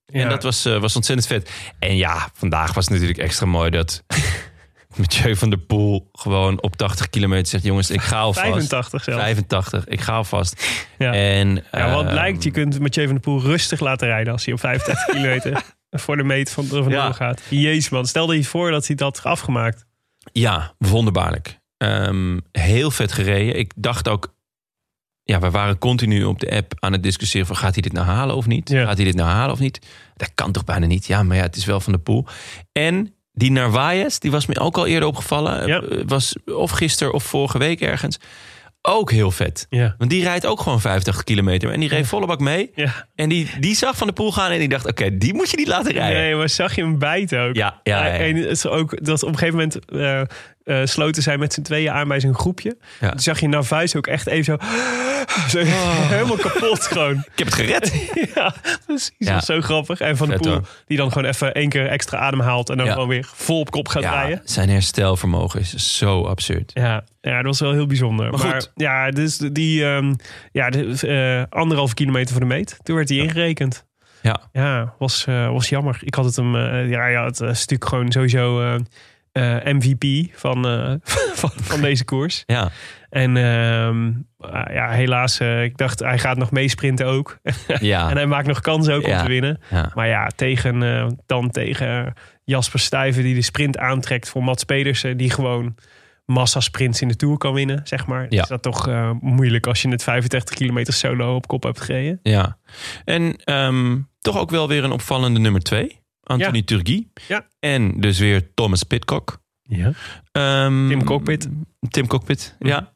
En Ja. dat was, uh, was ontzettend vet. En ja, vandaag was het natuurlijk extra mooi dat Mathieu van der Poel gewoon op tachtig kilometer zegt... jongens, ik ga alvast. vijfentachtig zelfs. vijfentachtig, ik ga alvast. Ja. En, Ja, wat uh, blijkt, je kunt Mathieu van der Poel rustig laten rijden... als hij op vijfentachtig kilometer voor de meet van, van Ja. door gaat. Jezus man, stel je voor dat hij dat had afgemaakt. Ja, wonderbaarlijk. Um, heel vet gereden. Ik dacht ook... Ja, we waren continu op de app aan het discussiëren... van gaat hij dit nou halen of niet? Ja. Gaat hij dit nou halen of niet? Dat kan toch bijna niet? Ja, maar ja, het is wel Van der Poel. En die Narvaez, die was me ook al eerder opgevallen. Ja. Was of gisteren of vorige week ergens. Ook heel vet. Ja. Want die rijdt ook gewoon vijfentachtig kilometer. En die reed volle bak mee. Ja. En die, die zag Van der Poel gaan en die dacht... oké, okay, die moet je niet laten rijden. Nee, maar zag je hem bijten ook? Ja, ja, ja. En het is ook dat op een gegeven moment uh, uh, sloten zij met z'n tweeën aan bij zijn groepje. Ja. Toen zag je Narvaez ook echt even zo, zo Oh. helemaal kapot gewoon. Ik heb het gered. Ja, precies. Ja. Dat was zo grappig. En Van der Vet, Poel, hoor. die dan gewoon even één keer extra adem haalt en dan Ja. gewoon weer vol op kop gaat Ja, rijden. zijn herstelvermogen is zo absurd. Ja, ja, dat was wel heel bijzonder. Maar Maar, goed. ja, dus die um, ja, de, uh, anderhalve kilometer voor de meet. Toen werd hij ingerekend. Ja. Ja, was, uh, was jammer. Ik had het hem, uh, ja, ja, het is natuurlijk gewoon sowieso uh, uh, M V P van, uh, van, van deze koers. Ja. En uh, uh, ja, helaas, uh, ik dacht hij gaat nog meesprinten ook. Ja. En hij maakt nog kans ook Ja. om te winnen. Ja. Maar ja, tegen, uh, dan tegen Jasper Stuyven die de sprint aantrekt voor Mats Pedersen. Die gewoon massasprints in de Tour kan winnen, zeg maar. Ja. Is dat toch uh, moeilijk als je het vijfentachtig kilometer solo op kop hebt gereden. Ja. En um, toch ook wel weer een opvallende nummer twee. Anthony Ja. Turgui. Ja. En dus weer Thomas Pidcock. Ja. Um, Tim Cockpit. Tim Cockpit, ja.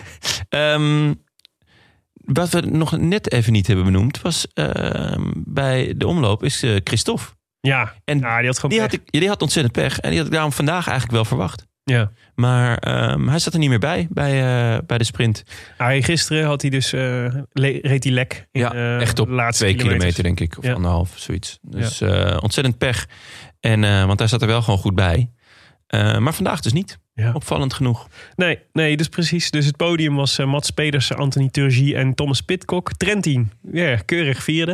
um, wat we nog net even niet hebben benoemd... was um, bij de omloop is uh, Christophe. Ja, En nou, die had gewoon Die pech. had, ik, die had ontzettend pech. En die had ik daarom vandaag eigenlijk wel verwacht. Ja. Maar um, hij zat er niet meer bij, bij, uh, bij de sprint. Nou, gisteren had hij dus, uh, le- reed hij lek. In, Ja, uh, echt op de laatste twee kilometers. kilometer denk ik. Of Ja. anderhalf, zoiets. Dus uh, ontzettend pech. En, uh, want hij zat er wel gewoon goed bij. Uh, maar vandaag dus niet. Ja. Opvallend genoeg. Nee, nee, dus precies. Dus het podium was uh, Mats Pedersen, Anthony Turgui en Thomas Pidcock. Trentin, ja, keurig vierde.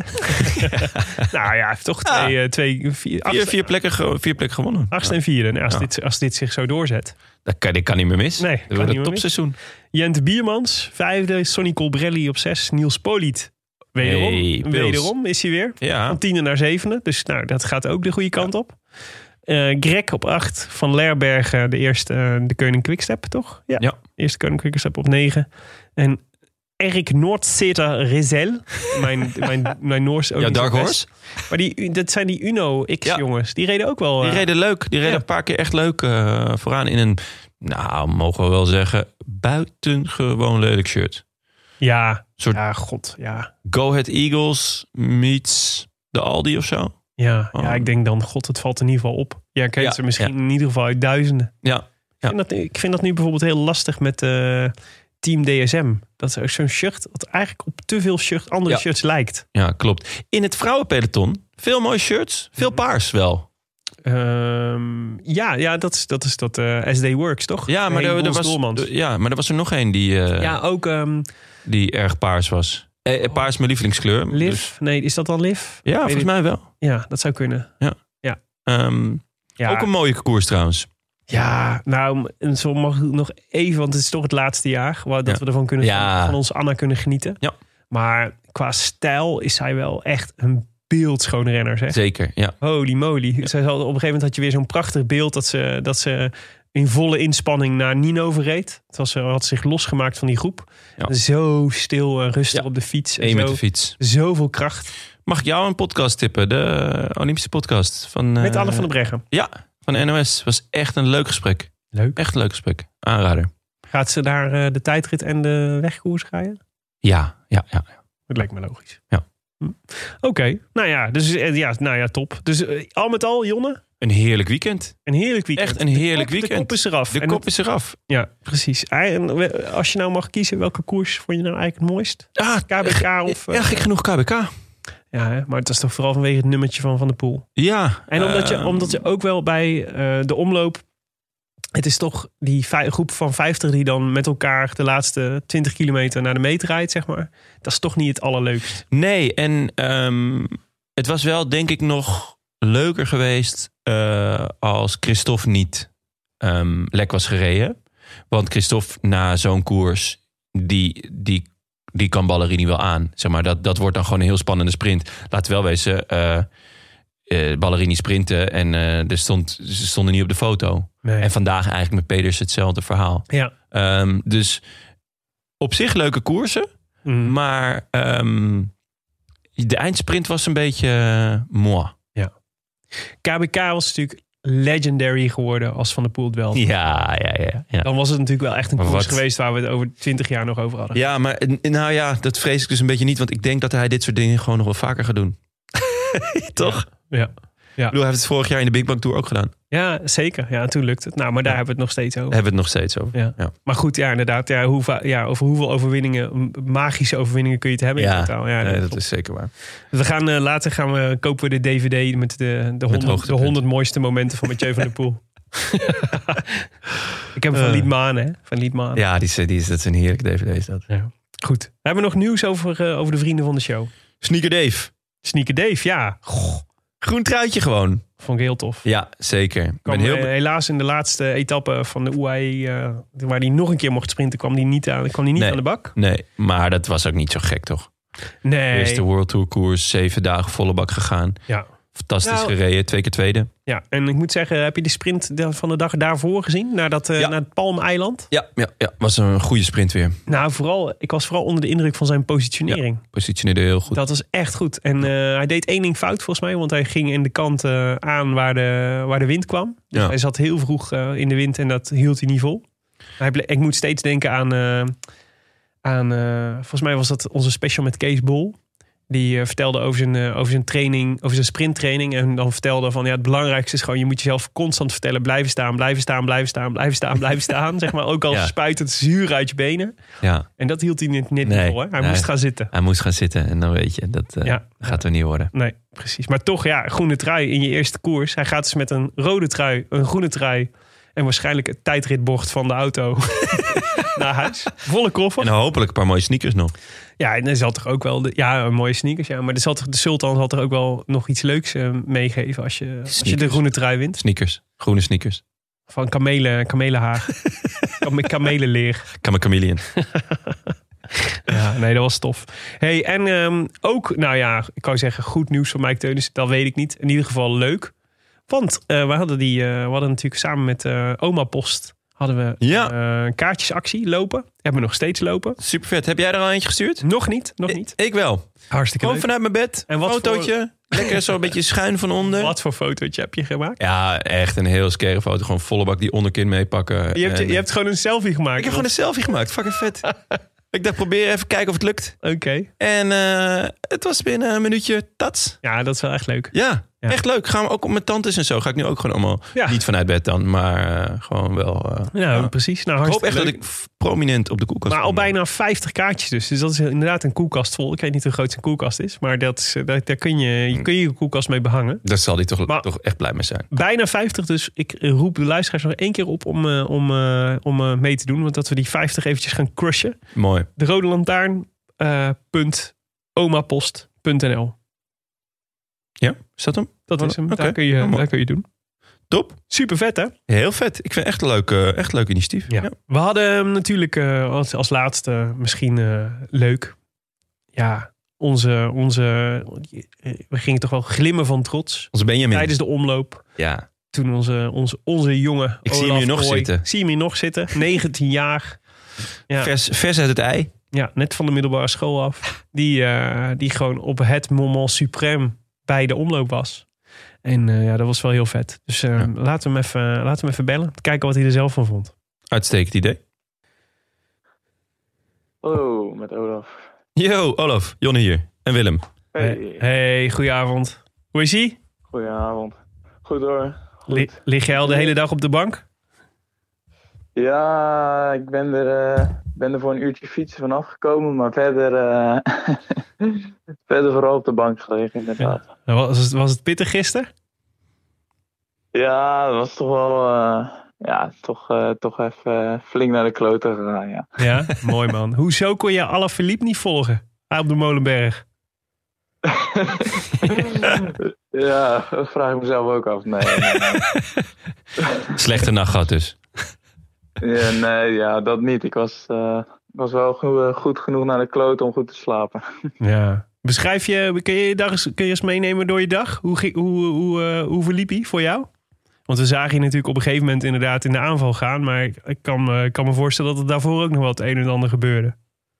Nou ja, toch twee, Ja. uh, twee vier, Vier, achtste, vier, plekken, ge- vier plekken gewonnen. achtste en vierde. Nou, als, Ja. dit, als dit zich zo doorzet. Dat kan, dit kan niet meer mis. Nee, dat kan wordt niet een meer topseizoen. Jente Biermans, vijfde. Sonny Colbrelli op zes. Niels Poliet, wederom. Hey, Pils. wederom is hij weer. Ja. Van tiende naar zevende. Dus nou, dat gaat ook de goede kant op. Uh, Greg op acht. Van Lerbergen, de eerste, uh, de Koning Quickstep, toch? Ja. Ja. Eerste Koning Quickstep op negen. En Erik Noordzeter Rizel. Mijn, mijn, mijn Noors ook Ja, niet zo Dark best. Horse. Maar die, dat zijn die Uno X-jongens. Ja. Die reden ook wel... Die uh, reden leuk. Die reden ja. een paar keer echt leuk uh, vooraan in een, nou, mogen we wel zeggen, buitengewoon lelijk shirt. Ja, Soort ja, god, ja. Go Ahead Eagles meets de Aldi of zo. Ja, Oh. ja, ik denk dan, god, het valt in ieder geval op. Ja, kent Ja, ze misschien ja. in ieder geval uit duizenden. Ja. Ik, vind dat, ik vind dat nu bijvoorbeeld heel lastig met uh, Team D S M. Dat is ook zo'n shirt dat eigenlijk op te veel shirt, andere Ja. shirts lijkt. Ja, klopt. In het vrouwenpeloton, veel mooie shirts, veel paars wel. Um, ja, ja, dat is dat, is dat uh, S D Works, toch? Ja, maar, Hey, er, er Boels was, Dolmans. ja, maar er was er nog één die, uh, Ja, ook um, die erg paars was. Eh, paars is mijn lievelingskleur. Liv. Dus, Nee, is dat dan Liv? ja, Weet volgens ik- mij wel. Ja, dat zou kunnen. Um, Ja, Ook een mooie koers trouwens. ja nou, en zo mag ik nog even, want het is toch het laatste jaar waar dat Ja. we ervan kunnen Ja. van, van onze Anna kunnen genieten. Ja. Maar qua stijl is zij wel echt een beeldschone renner, zeg. Zeker, ja. Holy moly. Zij zal, op een gegeven moment had je weer zo'n prachtig beeld dat ze, dat ze in volle inspanning naar Nino verreed. Het was, ze had zich losgemaakt van die groep. Ja. Zo stil en rustig Ja. op de fiets. En Eén met zo, de fiets. Zoveel kracht. Mag ik jou een podcast tippen? De Olympische podcast. Van, uh, Met Anne van der Breggen. Ja, van N O S. Was echt een leuk gesprek. Leuk. Echt een leuk gesprek. Aanrader. Gaat ze daar uh, de tijdrit en de wegkoers rijden? Ja, ja, ja. Dat lijkt me logisch. Ja. Hm. Oké, okay. nou ja, dus uh, ja, nou ja, top. Dus uh, al met al, Jonne, Een heerlijk weekend. een heerlijk weekend. Echt een heerlijk de kop, weekend. De kop is eraf. De En kop is eraf. Ja, precies. En we- als je nou mag kiezen, welke koers vond je nou eigenlijk het mooist? Ah, K B K of... Ja, gek genoeg K B K. Ja, hè? Maar het is toch vooral vanwege het nummertje van Van der Poel. Ja. En omdat je, uh, omdat je ook wel bij uh, de omloop... Het is toch die vij- groep van vijftig die dan met elkaar de laatste twintig kilometer naar de meet rijdt, zeg maar. Dat is toch niet het allerleukst. Nee, en um, het was wel denk ik nog leuker geweest uh, als Christophe niet um, lek was gereden. Want Christophe na zo'n koers, die, die, die kan Ballerini wel aan. Zeg maar, dat, dat wordt dan gewoon een heel spannende sprint. Laat wel wezen, uh, uh, Ballerini sprinten en uh, er stond, ze stonden niet op de foto. Nee. En vandaag eigenlijk met Peters hetzelfde verhaal. Ja. Um, dus op zich leuke koersen, mm. maar um, de eindsprint was een beetje uh, moi. Ja. K B K was natuurlijk legendary geworden als Van der Poel het wel. Ja, ja, ja, ja. Dan was het natuurlijk wel echt een maar koers wat... geweest waar we het over twintig jaar nog over hadden. Ja, maar nou ja, dat vrees ik dus een beetje niet. Want ik denk dat hij dit soort dingen gewoon nog wel vaker gaat doen. Toch? Ja. ja. Ja. Ik bedoel, hij heeft het vorig jaar in de Big Bang Tour ook gedaan. Ja, zeker. Ja, toen lukt het. Nou, maar daar ja. hebben we het nog steeds over. Hebben we het nog steeds over. Ja. Ja. Maar goed, ja, inderdaad. Ja, hoe, ja, over hoeveel overwinningen, magische overwinningen kun je het hebben ja. in totaal. Ja, nee, dat, dat is zeker waar. We gaan uh, later gaan we, kopen we de D V D met de, de, honderd, de honderd mooiste momenten van Mathieu van der Poel. Ik heb hem van uh, Liedman, hè? Van Liedman. Ja, die is, die is, dat is een heerlijke D V D. Is dat. Ja. Goed. Hebben we nog nieuws over, uh, over de vrienden van de show? Sneaker Dave. Sneaker Dave, ja. Goh. Groen truitje gewoon. Vond ik heel tof. Ja, zeker. Ik kwam, ben heel... uh, helaas in de laatste etappe van de U A E, uh, waar hij nog een keer mocht sprinten, kwam hij niet aan, kwam hij niet nee, aan de bak. Nee, maar dat was ook niet zo gek, toch? Nee. Eerste World Tour koers, zeven dagen volle bak gegaan. Ja. Fantastisch nou, gereden, twee keer tweede. Ja, en ik moet zeggen, heb je de sprint van de dag daarvoor gezien? Naar, dat, uh, ja. naar het Palmeiland? Ja, ja, ja, was een goede sprint weer. Nou, vooral, ik was vooral onder de indruk van zijn positionering. Ja, positioneerde heel goed. Dat was echt goed. En uh, hij deed één ding fout volgens mij, want hij ging in de kant uh, aan waar de, waar de wind kwam. Dus ja. Hij zat heel vroeg uh, in de wind en dat hield hij niet vol. Hij ble- ik moet steeds denken aan, uh, aan uh, volgens mij was dat onze special met Kees Bol. Die uh, vertelde over zijn, uh, over zijn training, over zijn sprinttraining. En dan vertelde van ja, het belangrijkste is gewoon, je moet jezelf constant vertellen, blijven staan, blijven staan, blijven staan, blijven staan, blijven staan. Zeg maar, ook al ja. spuit het zuur uit je benen. Ja. En dat hield hij net, net nee, niet vol. Hè? Hij nee, moest gaan zitten. Hij moest gaan zitten en dan weet je, dat uh, ja. gaat er niet worden. Nee, precies. Maar toch, ja, groene trui in je eerste koers. Hij gaat dus met een rode trui, een groene trui en waarschijnlijk het tijdritbord van de auto naar huis. Volle koffer. En hopelijk een paar mooie sneakers nog. Ja, en er zal toch ook wel de, ja, mooie sneakers. Ja, maar er zal toch, de Sultan zal er ook wel nog iets leuks uh, meegeven als je, als je de groene trui wint. Sneakers, groene sneakers. Van kamelen, kamelenhaar. Kam, kamelenleer. Kamelen. Ja, nee, dat was tof. Hey, en um, ook, nou ja, ik kan zeggen goed nieuws van Mike Teunissen. Dat weet ik niet. In ieder geval leuk. Want uh, we hadden die, uh, we hadden natuurlijk samen met uh, Oma Post hadden we ja. uh, een kaartjesactie lopen. Hebben we nog steeds lopen. Super vet. Heb jij er al eentje gestuurd? Nog niet, nog niet. Ik, ik wel. Hartstikke Gewoon leuk. vanuit mijn bed. En wat fotootje. Voor... Lekker zo een beetje schuin van onder. Wat voor fotootje heb je gemaakt? Ja, echt een heel scare foto. Gewoon volle bak die onderkin meepakken. Je hebt, en... je hebt gewoon een selfie gemaakt. Ik heb gewoon een selfie gemaakt. Fucking vet. Ik dacht, probeer even kijken of het lukt. Oké. Okay. En uh, het was binnen een minuutje tats. Ja, dat is wel echt leuk. Ja, ja. Echt leuk. Gaan we ook op mijn tantes en zo. Ga ik nu ook gewoon allemaal, ja. niet vanuit bed dan, maar uh, gewoon wel. Uh, ja, uh, precies. Nou, ik hoop echt leuk. dat ik prominent op de koelkast Maar kom. al bijna vijftig kaartjes dus. Dus dat is inderdaad een koelkast vol. Ik weet niet hoe groot zijn koelkast is. Maar dat is, daar, daar kun je, kun je je koelkast mee behangen. Daar zal hij toch, maar, toch echt blij mee zijn. Bijna vijftig. Dus ik roep de luisteraars nog één keer op om, uh, om, uh, om uh, mee te doen. Want dat we die vijftig eventjes gaan crushen. Mooi. De Rode Lantaarn. Uh, punt omapost punt n l. Ja, is dat hem? Dat is hem. Okay. Daar, kun je, oh, daar kun je doen. Top. Super vet, hè? Heel vet. Ik vind het echt een leuk, uh, echt een leuk initiatief. Ja. Ja. We hadden natuurlijk uh, als, als laatste misschien uh, leuk. Ja, onze, onze... We gingen toch wel glimmen van trots. Onze Benjamin. Tijdens de omloop. Ja. Toen onze, onze, onze jongen Ik Olaf zie hem hier nog Roy, zitten. Zie hem hier nog zitten. negentien jaar. Ja. Vers, vers uit het ei. Ja, net van de middelbare school af. Die, uh, die gewoon op het moment suprême bij de omloop was. En uh, ja, dat was wel heel vet. Dus uh, ja. laten, we hem even, laten we hem even bellen. Kijken wat hij er zelf van vond. Uitstekend idee. Hallo, met Olaf. Yo, Olaf. Jonne hier. En Willem. Hey, hey goedenavond. Hoe is ie? Goedenavond. Goed hoor. Goed. Li- lig jij al de hele dag op de bank? Ja, ik ben er, uh, ben er voor een uurtje fietsen vanaf gekomen, maar verder, uh, verder vooral op de bank gelegen inderdaad. Ja. Was, het, was het pittig gisteren? Ja, dat was toch wel, uh, ja, toch, uh, toch even flink naar de kloten gegaan, ja. Ja, mooi man. Hoezo kon je Alaphilippe niet volgen op de Molenberg? Ja, dat vraag ik mezelf ook af. Nee, nee, nee. Slechte nacht gehad dus. Ja, nee, ja, dat niet. Ik was, uh, was wel goed, goed genoeg naar de kloot om goed te slapen. Ja. Beschrijf je, kun je je dag eens, kun je eens meenemen door je dag? Hoe, ging- hoe, hoe, uh, hoe verliep die voor jou? Want we zagen je natuurlijk op een gegeven moment inderdaad in de aanval gaan. Maar ik, ik kan, uh, ik kan me voorstellen dat er daarvoor ook nog wel het een en ander gebeurde.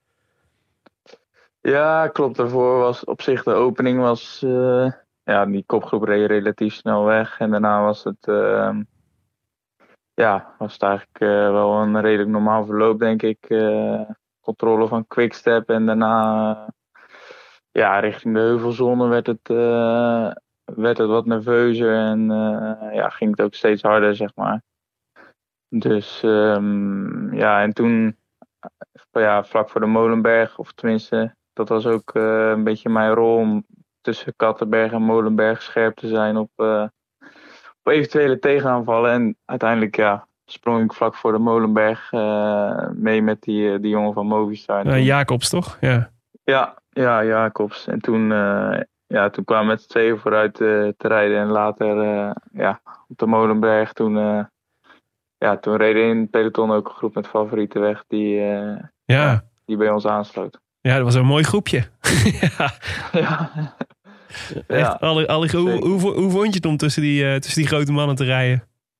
Ja, klopt. Daarvoor was op zich de opening was... Uh, ja, die kopgroep reed relatief snel weg. En daarna was het... Uh, ja, was het eigenlijk uh, wel een redelijk normaal verloop, denk ik. Uh, controle van Quickstep. En daarna... Uh, ja, richting de heuvelzone werd het... Uh, werd het wat nerveuzer. En uh, ja, ging het ook steeds harder, zeg maar. Dus... Um, ja, en toen... Ja, vlak voor de Molenberg, of tenminste... Dat was ook uh, een beetje mijn rol om tussen Kattenberg en Molenberg scherp te zijn op, uh, op eventuele tegenaanvallen. En uiteindelijk ja, sprong ik vlak voor de Molenberg uh, mee met die, die jongen van Movistar. Uh, Jacobs, toch? Ja, ja, ja Jacobs. En toen, uh, ja, toen kwamen we met z'n tweeën vooruit uh, te rijden. En later uh, ja, op de Molenberg, toen, uh, ja, toen reden in het peloton ook een groep met favorieten weg die, uh, ja. die bij ons aansloot. Ja, dat was een mooi groepje. ja. Ja. Echt, Ja, alle, alle, hoe, hoe, hoe vond je het om tussen die, uh, tussen die grote mannen te rijden?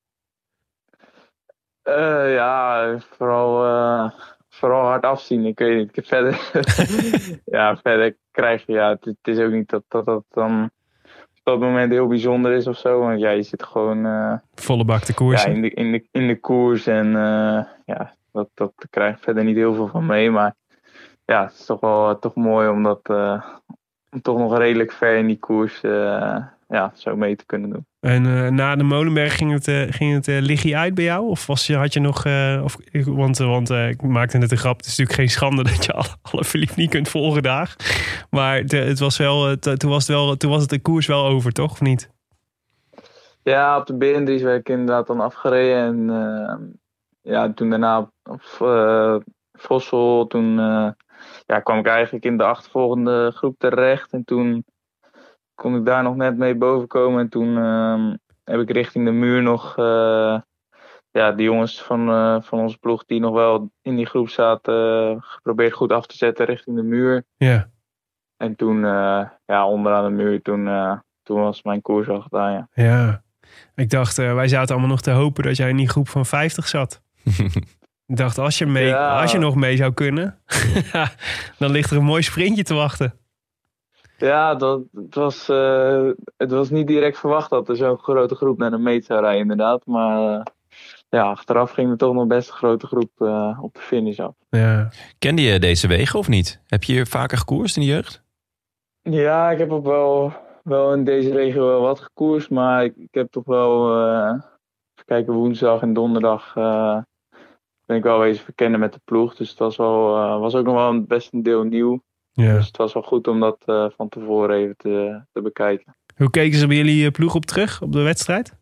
Uh, ja, vooral, uh, vooral hard afzien. Ik weet niet. Ik heb verder, ja, verder krijg je, ja, het, het is ook niet dat dat, dat dan op dat moment heel bijzonder is of zo. Want ja, je zit gewoon uh, volle bak de koers. Ja, in de, in de, in de koers. En uh, ja, dat, dat krijg ik verder niet heel veel van mee. Maar ja, het is toch wel uh, toch mooi om dat uh, om toch nog redelijk ver in die koers uh, ja, zo mee te kunnen doen. En uh, na de Molenberg ging het, uh, ging het uh, liggie uit bij jou? Of was je, had je nog... Uh, of, want want uh, ik maakte net een grap. Het is natuurlijk geen schande dat je alle, alle Philippe niet kunt volgen daar. Maar het, het was wel, uh, toen, was het wel, toen was het de koers wel over, toch? Of niet? Ja, op de Berendries werd ik inderdaad dan afgereden. En uh, ja, toen daarna op uh, Vossel, toen uh, ja, kwam ik eigenlijk in de achtervolgende groep terecht. En toen kon ik daar nog net mee boven komen. En toen uh, heb ik richting de muur nog uh, ja, die jongens van, uh, van onze ploeg die nog wel in die groep zaten, uh, geprobeerd goed af te zetten richting de muur. Ja. En toen, uh, ja, onderaan de muur, toen, uh, toen was mijn koers al gedaan, ja. Ja. Ik dacht, uh, wij zaten allemaal nog te hopen dat jij in die groep van vijftig zat. Ik dacht, als je, mee, Ja. als je nog mee zou kunnen, dan ligt er een mooi sprintje te wachten. Ja, dat, het, was, uh, het was niet direct verwacht dat er zo'n grote groep naar de meet zou rijden, inderdaad. Maar uh, ja, achteraf ging er toch nog best een grote groep uh, op de finish af. Ja. Kende je deze wegen of niet? Heb je hier vaker gekoerst in de jeugd? Ja, ik heb ook wel, wel in deze regio wel wat gekoerst. Maar ik, ik heb toch wel, uh, even kijken, woensdag en donderdag uh, ben ik wel eens verkennen met de ploeg. Dus het was, wel, uh, was ook nog wel een, best een deel nieuw. Ja. Dus het was wel goed om dat uh, van tevoren even te, te bekijken. Hoe keken ze bij jullie ploeg op terug, op de wedstrijd?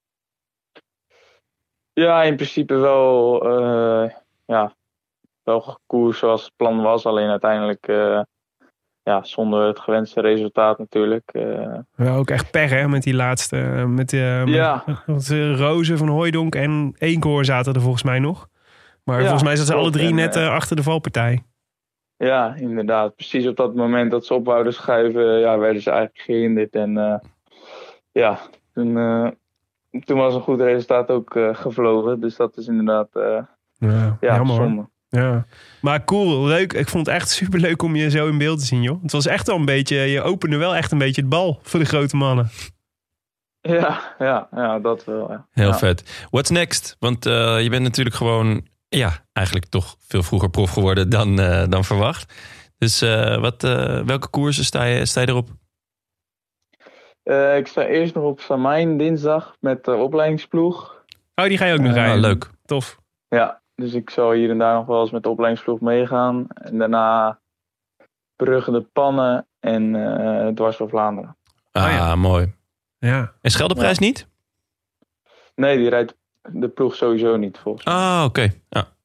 Ja, in principe wel, uh, ja, wel gekoerst zoals het plan was. Alleen uiteindelijk uh, ja, zonder het gewenste resultaat natuurlijk. Uh. Ja, ook echt per hè, met die laatste. Met, uh, Ja. met, met uh, Rozen van Hooijdonk en Eenkoor zaten er volgens mij nog. Maar Ja, volgens mij zaten ze alle klopt. drie En, net uh, uh, achter de valpartij. Ja, inderdaad. Precies op dat moment dat ze op wouden schuiven, ja, werden ze eigenlijk gehinderd. En uh, ja, toen, uh, toen was een goed resultaat ook uh, gevlogen. Dus dat is inderdaad uh, Ja, ja, jammer hoor. zonde. Ja. Maar cool, leuk. Ik vond het echt superleuk om je zo in beeld te zien, joh. Het was echt wel een beetje, je opende wel echt een beetje het bal voor de grote mannen. Ja, ja, ja, dat wel. Ja. Heel ja. vet. What's next? Want uh, je bent natuurlijk gewoon, ja, eigenlijk toch veel vroeger prof geworden dan, uh, dan verwacht. Dus uh, wat, uh, welke koersen sta je, sta je erop? Uh, ik sta eerst nog op Samijn dinsdag met de opleidingsploeg. Oh, die ga je ook nog Uh, rijden. Ah, leuk. Tof. Ja, dus ik zal hier en daar nog wel eens met de opleidingsploeg meegaan. En daarna Brugge de Pannen en uh, Dwars door Vlaanderen. Ah, Oh ja. mooi. Ja. En Scheldeprijs niet? Nee, die rijdt de ploeg sowieso niet volgens mij. Ah, oké. Okay. Ja,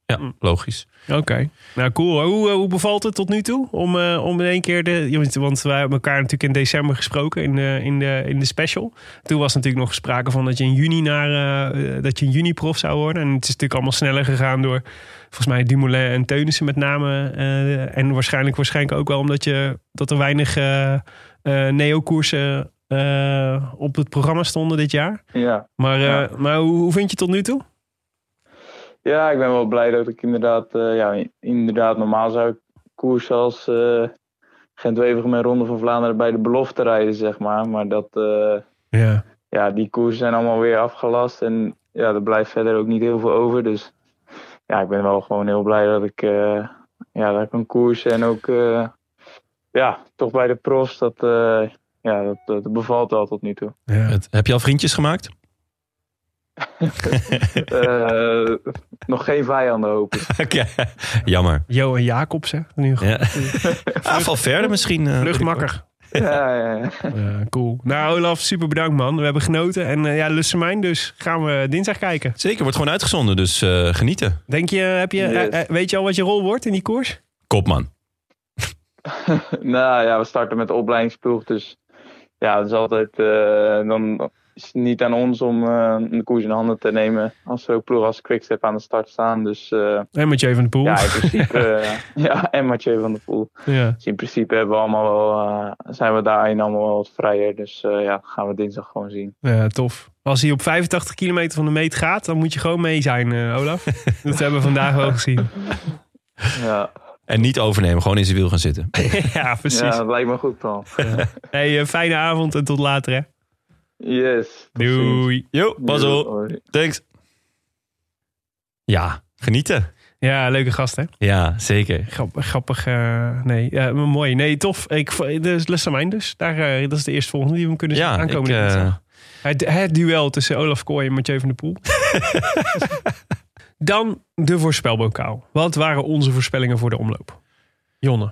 Ja, logisch. Oké, okay. Nou cool. Hoe, hoe bevalt het tot nu toe? Om, uh, om in één keer de... Want wij hebben elkaar natuurlijk in december gesproken in de, in de, in de special. Toen was natuurlijk nog sprake van dat je in juni naar uh, dat je in juni prof zou worden. En het is natuurlijk allemaal sneller gegaan door volgens mij Dumoulin en Teunissen met name. Uh, en waarschijnlijk, waarschijnlijk ook wel omdat je dat er weinig uh, uh, neo-koersen uh, op het programma stonden dit jaar. Ja. Maar, uh, ja. maar hoe, hoe vind je het tot nu toe? Ja, ik ben wel blij dat ik inderdaad, uh, ja, inderdaad normaal zou ik koers als uh, Gent-Wevelgem en Ronde van Vlaanderen bij de belofte rijden, zeg maar. Maar dat, uh, ja. ja, die koersen zijn allemaal weer afgelast en ja, er blijft verder ook niet heel veel over. Dus ja, ik ben wel gewoon heel blij dat ik, uh, ja, dat ik een koers en ook, uh, ja, toch bij de profs, dat, uh, ja, dat, dat bevalt wel tot nu toe. Ja. Het, heb je al vriendjes gemaakt? uh, nog geen vijanden, hoop ik. Okay. Jammer. Jo en Jacobs, hè? Nu ja. ah, val verder misschien. Uh, Vluchtmakker. Ja, ja, ja. Uh, cool. Nou, Olaf, super bedankt, man. We hebben genoten. En uh, ja, Lussemijn, dus gaan we dinsdag kijken. Zeker, wordt gewoon uitgezonden, dus uh, genieten. Denk je, heb je yes. uh, uh, weet je al wat je rol wordt in die koers? Kopman. Nou ja, we starten met de opleidingsploeg, dus ja, het is altijd uh, dan is het niet aan ons om uh, de koers in handen te nemen als er ook ploeg als Quickstep aan de start staan. Dus, uh, en Mathieu van der Poel. Ja, in principe. uh, ja, en Mathieu van der Poel. Ja. Dus in principe hebben we allemaal wel, uh, zijn we daarin allemaal wel wat vrijer. Dus uh, ja, gaan we dinsdag gewoon zien. Ja, tof. Als hij op vijfentachtig kilometer van de meet gaat, dan moet je gewoon mee zijn, uh, Olaf. Dat hebben we vandaag wel gezien. Ja. En niet overnemen, gewoon in zijn wiel gaan zitten. Ja, precies. Ja, dat lijkt me goed dan. Ja. Hey, uh, fijne avond en tot later, hè. Yes. Doei. Jo, pas op. Thanks. Ja, genieten. Ja, leuke gast, hè? Ja, zeker. Grappig, grappig uh, nee, ja, mooi. Nee, tof. Ik, dus Lussemijn dus. Daar, uh, dat is de eerste volgende die we kunnen zien ja, aankomen. Ik, uh... het, het duel tussen Olaf Kooi en Mathieu van der Poel. Dan de voorspelbokaal. Wat waren onze voorspellingen voor de omloop? Jonne.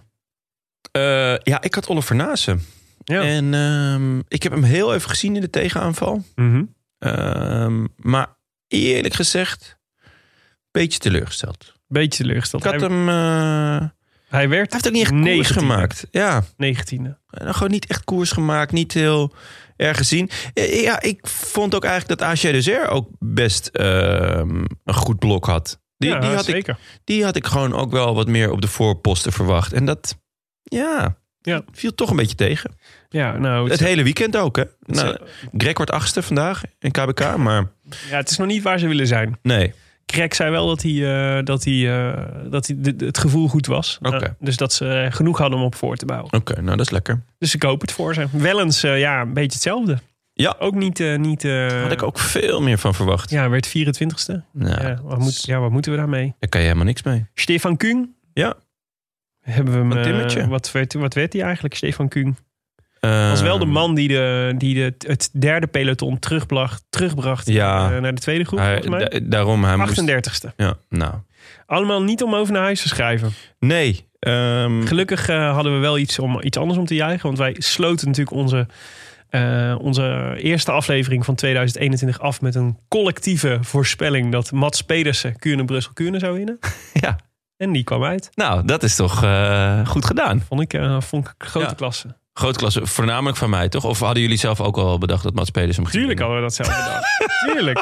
Uh, ja, ik had Oliver Naassen. Ja. En um, ik heb hem heel even gezien in de tegenaanval. Mm-hmm. Um, maar eerlijk gezegd, een beetje teleurgesteld. Beetje teleurgesteld. Ik had hij, hem... Uh, hij werd Hij heeft ook niet echt koers negentiende. gemaakt. Ja. negentiende. Nou, gewoon niet echt koers gemaakt. Niet heel erg gezien. Ja, ik vond ook eigenlijk dat A G Dessert ook best uh, een goed blok had. Die, ja, die, had zeker. Ik, die had ik gewoon ook wel wat meer op de voorposten verwacht. En dat, ja, ja. viel toch een beetje tegen. Ja, nou, het, het hele weekend ook, hè. Nou, Greg wordt achtste vandaag in K B K, maar... Ja, het is nog niet waar ze willen zijn. Nee. Greg zei wel dat hij, uh, dat hij, uh, dat hij de, de, het gevoel goed was. Okay. Uh, dus dat ze uh, genoeg hadden om op voor te bouwen. Oké, okay, nou dat is lekker. Dus ik hoop het voor ze. Wel eens, uh, ja, een beetje hetzelfde. Ja. Ook niet... Uh, niet uh, had ik ook veel meer van verwacht. Ja, werd vierentwintigste. Nou, ja, wat moet, ja, wat moeten we daarmee? Daar kan je helemaal niks mee. Stefan Küng. Ja. Hebben we hem, een timmetje. Uh, wat, werd, wat werd hij eigenlijk, Stefan Küng? Uh, was wel de man die, de, die de, het derde peloton terugbracht, terugbracht ja, uh, naar de tweede groep, hij, volgens mij. Da- daarom hij achtendertigste. Moest, ja, nou. Allemaal niet om over naar huis te schrijven. Nee. Um, Gelukkig uh, hadden we wel iets, om, iets anders om te juichen. Want wij sloten natuurlijk onze, uh, onze eerste aflevering van tweeduizend eenentwintig af met een collectieve voorspelling dat Mats Pedersen Kuurne-Brussel-Kuurne zou winnen. Ja. En die kwam uit. Nou, dat is toch uh, goed gedaan. Vond ik, uh, vond ik grote ja. klasse. Grote klasse, voornamelijk van mij, toch? Of hadden jullie zelf ook al bedacht dat Mats Pedersen hem ging Tuurlijk hadden we dat zelf bedacht. Tuurlijk.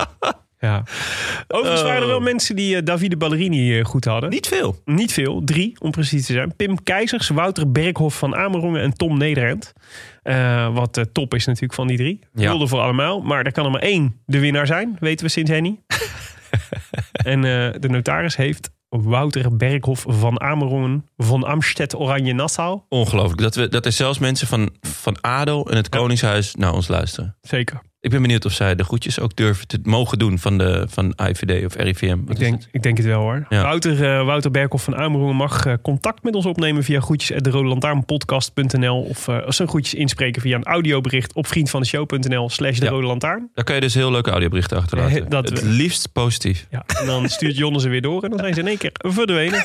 Ja. Overigens waren er wel mensen die uh, Davide Ballerini uh, goed hadden. Niet veel. Niet veel. Drie, om precies te zijn. Pim Keizers, Wouter Berghoff van Amerongen en Tom Nederend. Uh, wat uh, top is natuurlijk van die drie. Ja. Wilde voor allemaal. Maar er kan er maar één de winnaar zijn. Weten we sinds Henny. En uh, de notaris heeft Wouter Berghoff van Amerongen van Amstedt Oranje Nassau. Ongelooflijk. Dat, we, dat er zelfs mensen van, van ADO en het ja. Koningshuis naar ons luisteren. Zeker. Ik ben benieuwd of zij de groetjes ook durven te mogen doen van de van I V D of R I V M. Ik denk, ik denk het wel hoor. Ja. Wouter, uh, Wouter Berghoff van Amerongen mag uh, contact met ons opnemen via groetjes at de rode lantaarnpodcast punt n l of uh, zijn groetjes inspreken via een audiobericht op vriendvandeshow.nl slash de ja. rode lantaarn. Daar kan je dus heel leuke audioberichten achterlaten. Uh, dat het we... liefst positief. Ja, en dan stuurt Jonne ze weer door en dan zijn ze in één keer verdwenen.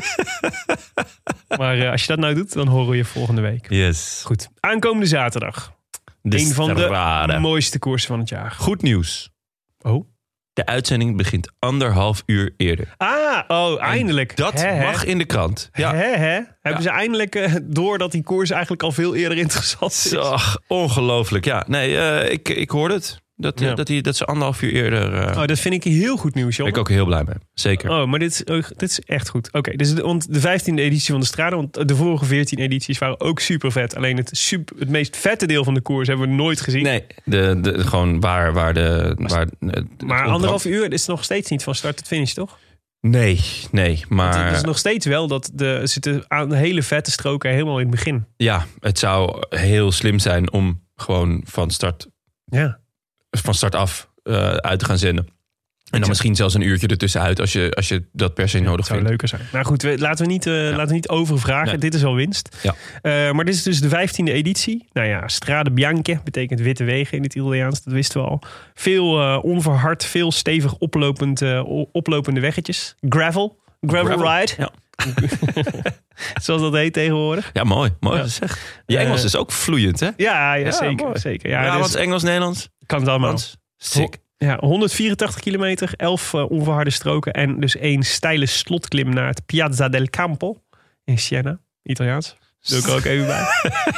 Maar uh, als je dat nou doet, dan horen we je volgende week. Yes. Goed. Aankomende zaterdag. De een van strade. de mooiste koersen van het jaar. Goed nieuws. Oh? De uitzending begint anderhalf uur eerder. Ah, oh, eindelijk. Dat Hè, mag hè? in de krant. Ja. Hè, hè? Hebben ze eindelijk uh, door dat die koers eigenlijk al veel eerder interessant is? Ach, ongelooflijk. Ja, nee, uh, ik, ik hoorde het. Dat, Ja. dat, die, dat ze anderhalf uur eerder... Uh, Oh, dat vind ik heel goed nieuws, ben joh. ik ook heel blij mee. Zeker. Oh, maar dit is, oh, dit is echt goed. Oké, okay, dus de, want de vijftiende editie van de Strade, want de vorige veertien edities waren ook super vet. Alleen het, super, het meest vette deel van de koers hebben we nooit gezien. Nee, de, de, gewoon waar, waar de... Waar, maar maar anderhalf uur is nog steeds niet van start tot finish, toch? Nee, nee, maar... Want het is nog steeds wel dat de, er zitten aan de hele vette stroken helemaal in het begin. Ja, het zou heel slim zijn om gewoon van start, Ja. van start af uh, uit te gaan zenden. En dan misschien zelfs een uurtje ertussenuit als je, als je dat per se nodig Het zou vindt. leuker zijn. Nou goed, we, laten, we niet, uh, Ja. laten we niet overvragen. Nee. Dit is al winst. Ja. Uh, maar dit is dus de vijftiende editie. Nou ja, Strade Bianche betekent witte wegen in het Italiaans. Dat wisten we al. Veel uh, onverhard, veel stevig oplopend, uh, oplopende weggetjes. Gravel. Gravel, Gravel. ride. Ja. Zoals dat heet tegenwoordig. Ja, mooi. Mooi Ja. gezegd. Je Engels Uh, is ook vloeiend, hè? Ja, ja, Ja, zeker. mooi. zeker. Ja, Ja, wat dus is Engels, Nederlands? kan het allemaal. Frans? Sick. Ja, honderdvierentachtig kilometer, elf uh, onverharde stroken en dus één steile slotklim naar het Piazza del Campo in Siena, Italiaans. Doe ik er ook even bij.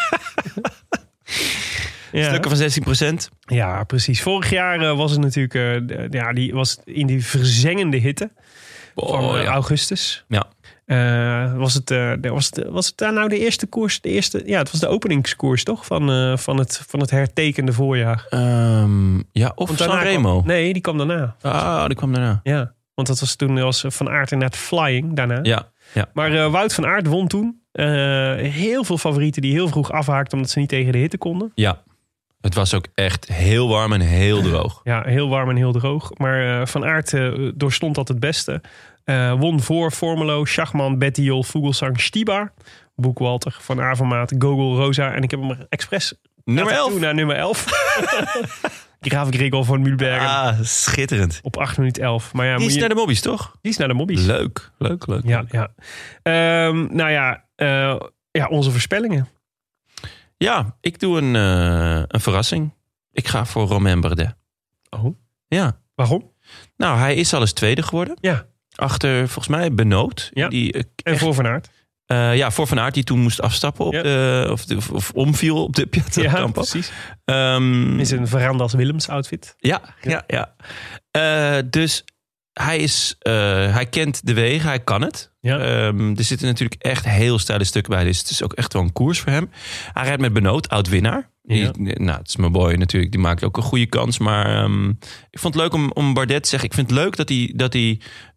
Ja. Stukken van zestien procent. Ja, precies. Vorig jaar uh, was het natuurlijk uh, de- ja, die was in die verzengende hitte van Oh, uh, ja. augustus. Ja. Uh, was, het, uh, de- was, het, was het daar nou de eerste koers? De eerste, ja, het was de openingskoers toch? Van, uh, van, het, van het hertekende voorjaar. Um, ja, of Want daarna Sanremo. kwam- nee, die kwam daarna. Ah, die kwam daarna. Ja, want dat was toen was Van Aert inderdaad flying daarna. Ja, ja. Maar uh, Wout van Aert won toen. Uh, heel veel favorieten die heel vroeg afhaakten omdat ze niet tegen de hitte konden. Ja. Het was ook echt heel warm en heel droog. Ja, heel warm en heel droog. Maar uh, Van Aert uh, doorstond dat het beste. Uh, won voor Formelo, Schachman, Bettiol, Vogelsang, Stibar, Boekwalter, Van Avermaat, Gogol, Rosa. En ik heb hem er expres Nummer laten elf. doen naar nummer elf. Graaf Grigol van Mühlbergen. Ah, schitterend. Op acht minuten elf. Maar ja, Die moet is je- naar de mobbies, toch? die is naar de mobbies. Leuk, leuk, leuk. Ja, ja. Um, nou ja, uh, ja, onze voorspellingen. Ja, ik doe een, uh, een verrassing. Ik ga voor Romain Bardet. Oh, Ja. waarom? Nou, hij is al eens tweede geworden. Ja, Achter, volgens mij, Benoot. Ja. Die, uh, en echt- voor Van Aert. uh, ja, voor Van Aert, die toen moest afstappen. Op Ja. de, of, de- of, of omviel op de Piazza del Ja, Campo. precies. Um, In zijn Verandas Willems outfit. Ja, ja, ja. Uh, dus hij, is, uh, hij kent de wegen, hij kan het. Ja. Um, er zitten natuurlijk echt heel steile stukken bij. Dus het is ook echt wel een koers voor hem. Hij rijdt met Benoot, oud-winnaar. Ja. Die, nou, het is mijn boy natuurlijk. Die maakt ook een goede kans. Maar um, ik vond het leuk om, om Bardet te zeggen. Ik vind het leuk dat hij, dat hij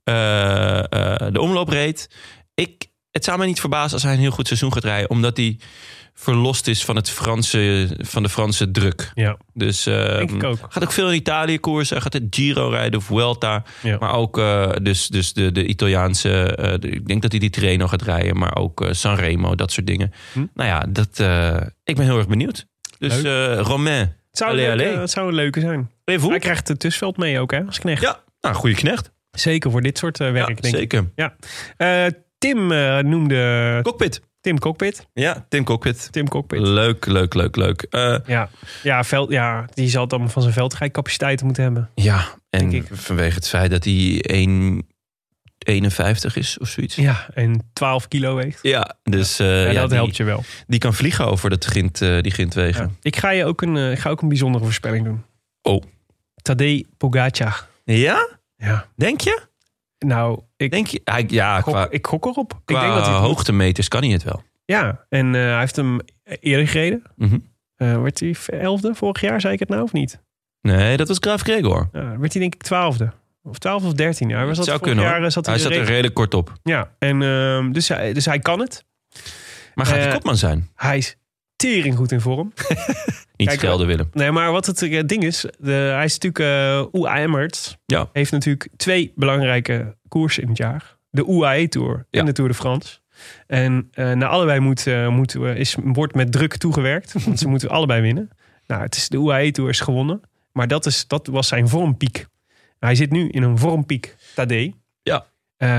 uh, uh, de omloop reed. Ik, het zou mij niet verbazen als hij een heel goed seizoen gaat rijden. Omdat hij verlost is van, het Franse, van de Franse druk. Ja, Dus uh, denk ik ook. gaat ook veel in Italië koersen. Gaat het Giro rijden of Vuelta. Ja. Maar ook uh, dus, dus de, de Italiaanse... Uh, de, ik denk dat hij die Tirreno gaat rijden. Maar ook uh, Sanremo, dat soort dingen. Hm? Nou ja, dat, uh, ik ben heel erg benieuwd. Dus uh, Romain, Het zou, allez, een leuke, allez. het zou een leuke zijn. Et vous? Hij krijgt het tussenveld mee ook, hè, als knecht. Ja, nou, goede knecht. Zeker voor dit soort uh, werk, Ja, denk ik. zeker. Ja. Uh, Tim uh, noemde... Cockpit. Tim Cockpit. Ja, Tim Cockpit. Tim Cockpit. Leuk, leuk, leuk, leuk. Uh, Ja, ja, veld, ja, die zal dan van zijn veldrijcapaciteiten moeten hebben. ja, en Denk vanwege het feit dat hij één eenenvijftig is of zoiets. Ja, en twaalf kilo weegt. Ja, dus uh, Ja, ja, dat die, helpt je wel. die kan vliegen over dat grind, uh, die grindwegen. Ja. Ik ga je ook een, uh, ik ga ook een bijzondere voorspelling doen. Oh. Tadej Pogacar. Ja? Ja. Denk je? Nou, ik, Denk je? Hij, ja, gok, qua, ik gok erop. qua ik denk dat hij het moet. hoogtemeters kan hij het wel. Ja, en uh, hij heeft hem eerder gereden. Mm-hmm. Uh, werd hij elfde vorig jaar, zei ik het nou of niet? Nee, dat was Graaf Gregor. Ja, werd hij denk ik twaalfde. Of twaalfde of dertiende. Hij was Dat dat zou vorig kunnen, jaar, hoor. zat Hij hij zat er reden- redelijk kort op. Ja, en, uh, dus, hij, dus hij kan het. Maar gaat hij Uh, kopman zijn? Hij is tering goed in vorm. Niet kijk, schelden, Willem. Nee, maar wat het uh, ding is, de, hij is natuurlijk uh, U A E Emirates. Ja. Heeft natuurlijk twee belangrijke koersen in het jaar. De U A E Tour en Ja. de Tour de France. En uh, naar allebei moet, uh, moet, uh, is, wordt met druk toegewerkt. Want ze moeten allebei winnen. Nou, het is, de U A E Tour is gewonnen. Maar dat, is, dat was zijn vormpiek. Hij zit nu in een vormpiek. Tadej. Ja.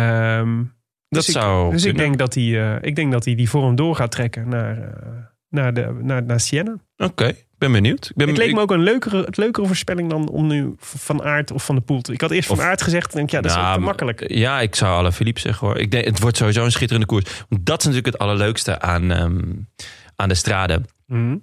Um, Dat dus zou ik, Dus ik kunnen. denk, dat hij, uh, ik denk dat hij die vorm door gaat trekken naar, uh, naar, de, naar, naar Siena. Oké, okay. ben benieuwd. Ik ben, het leek me ik, ook een leukere, het leukere voorspelling dan om nu Van Aert of Van der Poel te... Ik had eerst Van Of- Aert gezegd en denk ik, ja, dat is nou, ook te makkelijk. Ja, ik zou Alaphilippe zeggen hoor. Ik denk, het wordt sowieso een schitterende koers. Want dat is natuurlijk het allerleukste aan, um, aan de straden. Mm.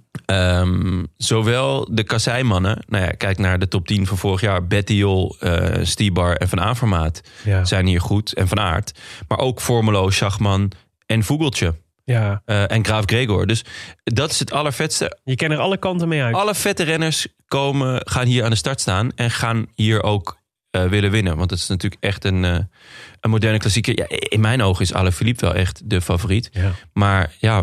Um, zowel de kasseimannenen, nou ja, kijk naar de top tien van vorig jaar. Bettiol, uh, Stibar en Van Avermaat Ja. zijn hier goed. En Van Aert. Maar ook Formelo, Schachman en Vogeltje. Ja, Uh, en Graaf Gregor. Dus dat is het allervetste. je kan er alle kanten mee uit. Alle vette renners komen, gaan hier aan de start staan. En gaan hier ook uh, willen winnen. Want het is natuurlijk echt een, uh, een moderne klassieker. Ja, in mijn ogen is Alaphilippe wel echt de favoriet. Ja. Maar ja,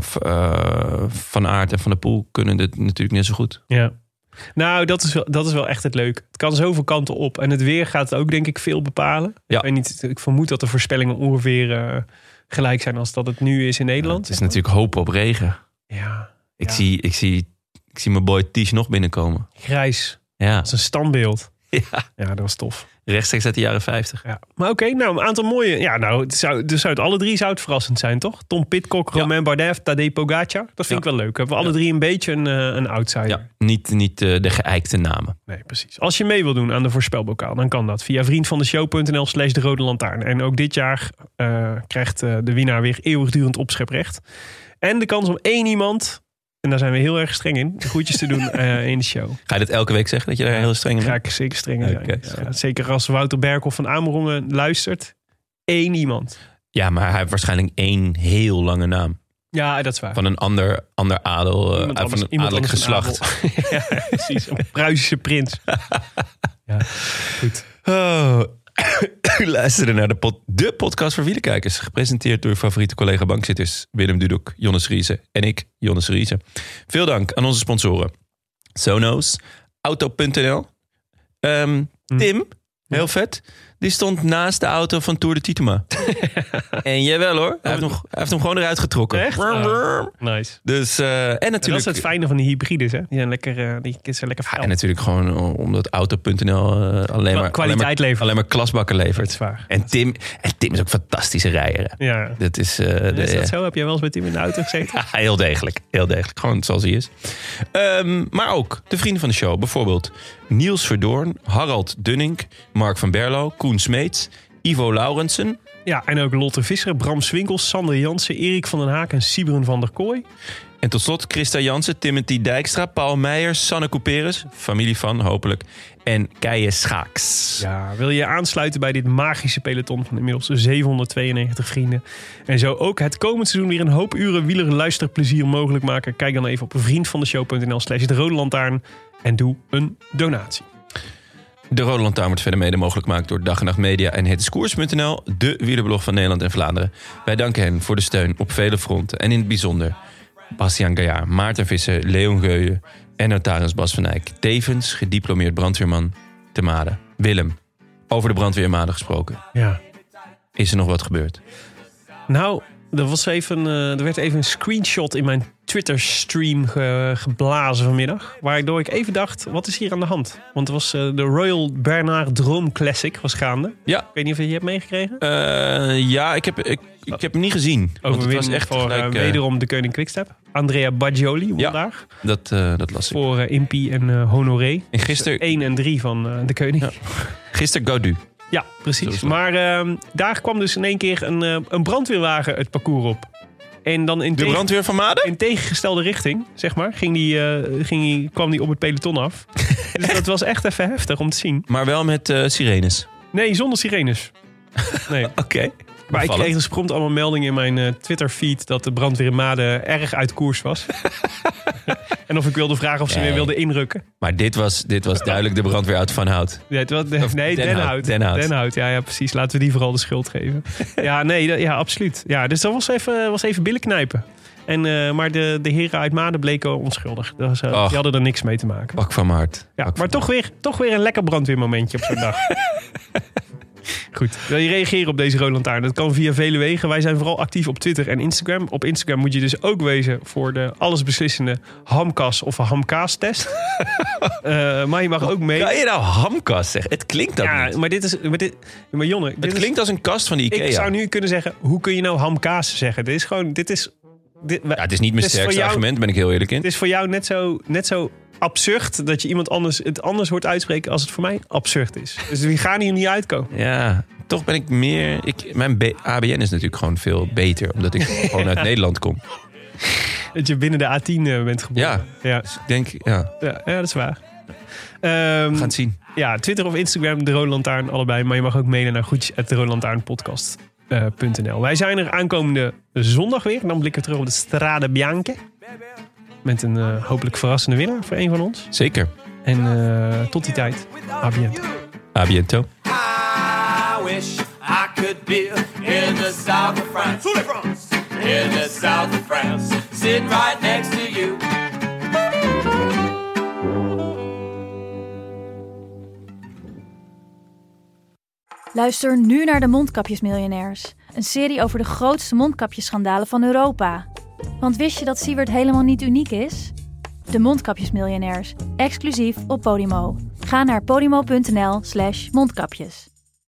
uh, Van Aert en Van der Poel kunnen dit natuurlijk net zo goed. Ja. Nou, dat is, wel, dat is wel echt het leuke. Het kan zoveel kanten op. En het weer gaat ook denk ik veel bepalen. Ja. Ik weet niet, ik vermoed dat de voorspellingen ongeveer uh, gelijk zijn als dat het nu is in Nederland. Ja, het is natuurlijk hoop op regen. Ja. Ik, ja. zie, ik, zie, ik zie mijn boy Ties nog binnenkomen. Grijs. Ja, Dat is een standbeeld. ja. Ja, dat was tof. Rechtstreeks uit de jaren vijftig. Ja. Maar oké, okay, nou een aantal mooie... Ja, nou, het zou, dus uit alle drie zou het verrassend zijn, toch? Tom Pidcock, Ja. Romain Bardet, Tadej Pogacar. Dat vind Ja. ik wel leuk. Hebben we alle Ja. drie een beetje een, uh, een outsider. Ja, niet, niet uh, de geëikte namen. Nee, precies. Als je mee wil doen aan de voorspelbokaal, dan kan dat via vriendvandeshow.nl slash de Rode Lantaarn. En ook dit jaar uh, krijgt uh, de winnaar weer eeuwigdurend opscheprecht. En de kans om één iemand, en daar zijn we heel erg streng in, groetjes te doen uh, in de show. Ga je dat elke week zeggen, dat je daar heel streng in Ga bent? ik zeker streng in Oké, zijn. Ja, zeker als Wouter Berkhoff van Amerongen luistert. Één iemand. Ja, maar hij heeft waarschijnlijk één heel lange naam. Ja, dat is waar. Van een ander, ander adel, uh, Iemand van anders- een iemand adellijk anders geslacht. een ja, precies. Een Pruisische prins. Ja, goed. Oh. U luisterde naar de, pod, de podcast voor wielerkijkers. Gepresenteerd door uw favoriete collega bankzitters Willem Dudok, Jonas Riese en ik, Jonas Riese. Veel dank aan onze sponsoren. Sonos, Auto punt n l. Um, Tim, heel vet. Die stond naast de auto van Tour de Titema. En jawel hoor, hij heeft, nog, hij heeft hem gewoon eruit getrokken. Echt? Oh, nice. Dus, uh, en natuurlijk... En dat is het fijne van die hybrides, hè? Die zijn lekker, uh, die zijn lekker fel. Ja, en natuurlijk gewoon omdat Auto punt n l uh, alleen, maar, alleen, maar, levert. alleen maar klasbakken levert. Dat is waar. En Tim, en Tim is ook een fantastische rijder. Ja. Dat is, uh, de, is dat zo? Heb jij wel eens met Tim in de auto gezeten? Ja, heel degelijk. Heel degelijk. Gewoon zoals hij is. Um, maar ook de vrienden van de show. Bijvoorbeeld Niels Verdoorn, Harald Dunning, Mark van Berlo, Koen Smeets, Ivo Laurensen. Ja, en ook Lotte Visser, Bram Swinkels, Sander Jansen, Erik van den Haak en Sibren van der Kooi. En tot slot Christa Jansen, Timothy Dijkstra, Paul Meijer, Sanne Couperus, familie van hopelijk, en Keije Schaaks. Ja, wil je je aansluiten bij dit magische peloton van inmiddels zevenhonderdtweeënnegentig vrienden? En zo ook het komend seizoen weer een hoop uren wielerluisterplezier mogelijk maken? Kijk dan even op vriendvandeshow.nl slash de Rode Lantaarn en doe een donatie. De Rode Lantaarn wordt verder mede mogelijk gemaakt door Dag en Nacht Media en Het is Koers punt n l, de wielerblog van Nederland en Vlaanderen. Wij danken hen voor de steun op vele fronten en in het bijzonder Bastiaan Gaillard, Maarten Visser, Leon Geuyen en notaris Bas van Eyck. Tevens gediplomeerd brandweerman te Maden. Willem, over de brandweermaden gesproken. Ja. Is er nog wat gebeurd? Nou, er, was even, uh, er werd even een screenshot in mijn Twitter-stream ge, geblazen vanmiddag. Waardoor ik even dacht, wat is hier aan de hand? Want het was uh, de Royal Bernard Drôme Classic was gaande. Ja. Ik weet niet of je die hebt meegekregen. Uh, ja, ik heb, ik, ik heb hem niet gezien. Want het was echt voor gelijk, uh, wederom de Koning Quickstep. Andrea Baggioli won ja, daar. Dat, uh, dat las ik. Voor uh, Impie en uh, Honoré. En gisteren... Dus één en drie van uh, de Koning. Ja. Gisteren Gaudu. Ja, precies. Maar uh, daar kwam dus in één keer een, uh, een brandweerwagen het parcours op. En dan in de tegen... brandweer van Maden? In tegengestelde richting, zeg maar, ging die, uh, ging die, kwam die op het peloton af. Dus dat was echt even heftig om te zien. Maar wel met uh, sirenes? Nee, zonder sirenes. Nee. Oké. Okay. Maar ik kreeg dus prompt allemaal meldingen in mijn uh, Twitter-feed dat de brandweer in Maden erg uit koers was. En of ik wilde vragen of ze nee. weer wilden inrukken. Maar dit was, dit was duidelijk de brandweer uit Van Hout. Ja, het was, de, nee, Den Hout. Den Hout. Den Hout, ja, ja, precies. Laten we die vooral de schuld geven. Ja, nee, dat, ja, absoluut. Ja, dus dat was even, was even billen knijpen. En, uh, maar de, de heren uit Maden bleken onschuldig. Dus, uh, die hadden er niks mee te maken. Pak van mijn hart. Ja, Pak maar toch weer, toch weer een lekker brandweermomentje op zo'n dag. Goed, wil je reageren op deze Rode Lantaarn? Dat kan via vele wegen. Wij zijn vooral actief op Twitter en Instagram. Op Instagram moet je dus ook wezen voor de allesbeslissende hamkas of hamkaas-test. uh, maar je mag ook mee. Kan je nou hamkas zeggen? Het klinkt dat ja, niet. maar dit is... Maar, dit, maar Jonne... Het dit klinkt is, als een kast van de Ikea. Ik zou nu kunnen zeggen, hoe kun je nou hamkaas zeggen? Dit is gewoon... Dit is Dit, Ja, het is niet mijn het is sterkste voor jou- argument, ben ik heel eerlijk in. Het is voor jou net zo, net zo absurd dat je iemand anders het anders hoort uitspreken als het voor mij absurd is. Dus we gaan hier niet uitkomen. Ja, toch ben ik meer... Ik, mijn B- A B N is natuurlijk gewoon veel beter. Omdat ik gewoon uit Nederland kom. Dat je binnen de A tien uh, bent geboren. Ja, Ja. dus ik denk... Ja, Ja, ja, dat is waar. we Ehm, gaan het zien. ja, Twitter of Instagram, de Rode Lantaarn, allebei. Maar je mag ook mailen naar groetjes at de rode lantaarn podcast punt n l. Wij zijn er aankomende zondag weer. Dan blikken we terug op de Strade Bianche. Met een uh, hopelijk verrassende winnaar voor een van ons. Zeker. En uh, tot die tijd, à bientôt. A bientôt. I wish I could be in the south of France. In the south of France. Sitting right next to you. Luister nu naar de Mondkapjesmiljonairs. Een serie over de grootste mondkapjesschandalen van Europa. Want wist je dat Siewert helemaal niet uniek is? De Mondkapjesmiljonairs, exclusief op Podimo. Ga naar podimo punt n l slash mondkapjes.